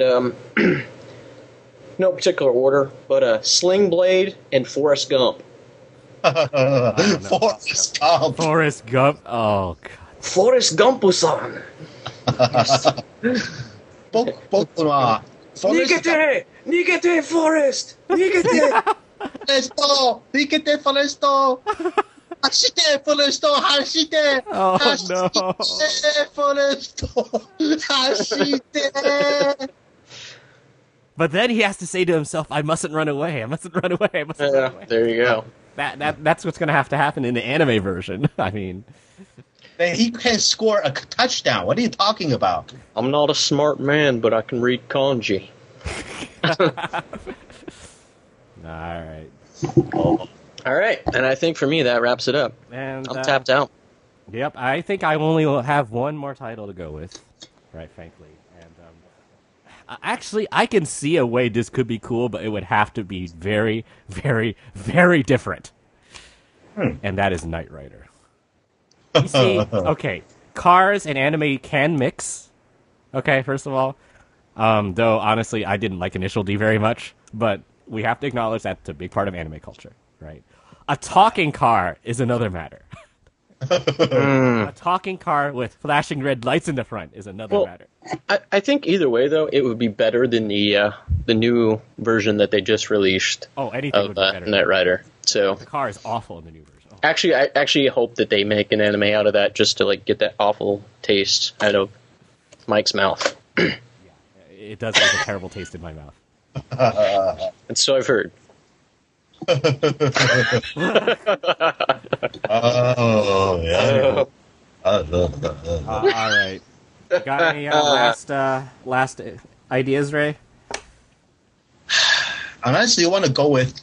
no particular order, but Sling Blade and Forrest Gump. Forrest Gump. Forrest Gump. Oh god. Forrest Gump-san. Nigete, Forrest! Nigete! Foresto! Nigete, Foresto! Hashite, Foresto! Hashite! Oh Hashite, Foresto! Hashite! But then he has to say to himself, I mustn't run away. I mustn't run away. I mustn't run away. There you go. That's what's going to have to happen in the anime version. I mean, He can score a touchdown. What are you talking about? I'm not a smart man, but I can read kanji. all All right, and I think for me that wraps it up. right. And I'm tapped out. Yep, I think I only will have one more title to go with, right, frankly. And actually, I can see a way this could be cool, but it would have to be very, very, very different. And that is Knight Rider. You see, okay, cars and anime can mix. Okay, first of all. Though, honestly, I didn't like Initial D very much, but we have to acknowledge that's a big part of anime culture, right? A talking car is another matter. A talking car with flashing red lights in the front is another matter. I think either way, though, it would be better than the new version that they just released Oh, anything of would be better. Knight Rider. So The car is awful in the new version. Oh. actually, I actually hope that they make an anime out of that just to like get that awful taste out of Mike's mouth. It does leave a terrible taste in my mouth. And so I've heard. Oh, yeah. All right. Got any last ideas, Ray? Unless you want to go with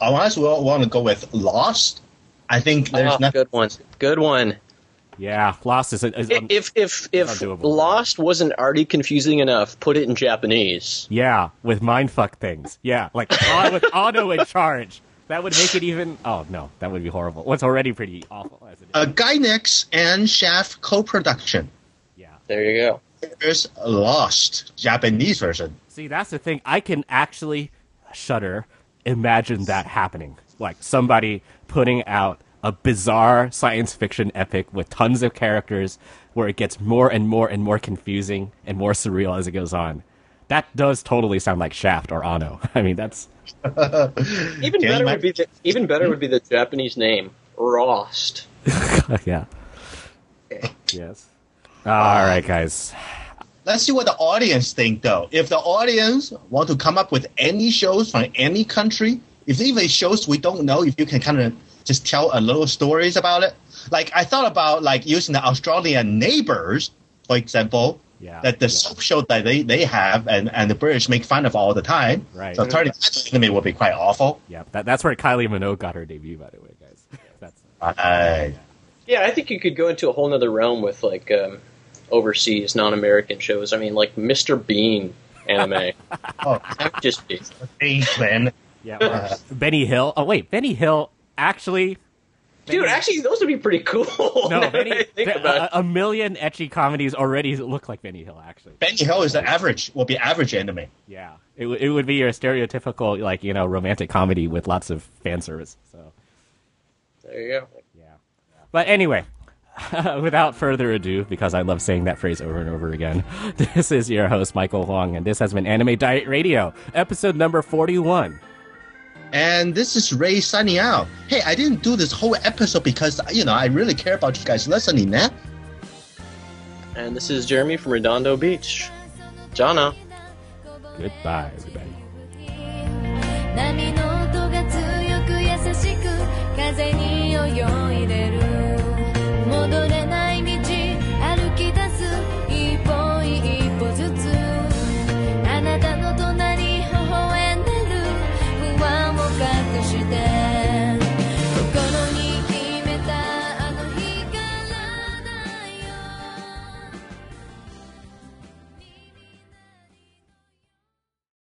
Lost, I think there's nothing. Good one. Yeah, Lost is If undoable. Lost wasn't already confusing enough, put it in Japanese. yeah, with mindfuck things. Yeah, like with Auto in charge. That would make it even... Oh, no, that would be horrible. What's already pretty awful as it is. Gainax and Shaft co-production. Yeah. There you go. There's Lost, Japanese version. See, that's the thing. I can actually, Shudder, imagine that happening. Like somebody putting out a bizarre science fiction epic with tons of characters where it gets more and more and more confusing and more surreal as it goes on. That does totally sound like Shaft or Anno. I mean, that's... Even better would be the Japanese name, Rost. yeah. Yes. All right, guys. Let's see what the audience think, though. If the audience want to come up with any shows from any country, if even shows we don't know, if you can kind of just tell a little stories about it. Like, I thought about, like, using the Australian Neighbours, for example, that the soap show that they have and the British make fun of all the time. Right. So turning that anime would be quite awful. Yeah, that's where Kylie Minogue got her debut, by the way, guys. Right. Yeah, I think you could go into a whole nother realm with, like, overseas, non-American shows. I mean, like, Mr. Bean anime. That would just be... Man. Yeah, Benny Hill. Oh, wait, Benny Hill actually... Dude, actually, those would be pretty cool. No, a a million ecchi comedies already look like Benny Hill, actually. Benny Hill is will be average anime. Yeah, it would be your stereotypical, like, romantic comedy with lots of fan service. So there you go. Yeah. But anyway, without further ado, because I love saying that phrase over and over again, this is your host, Michael Huang, and this has been Anime Diet Radio, episode number 41. And this is Ray signing out. Hey, I didn't do this whole episode because, I really care about you guys listening, man. And this is Jeremy from Redondo Beach. Jana. Goodbye, everybody.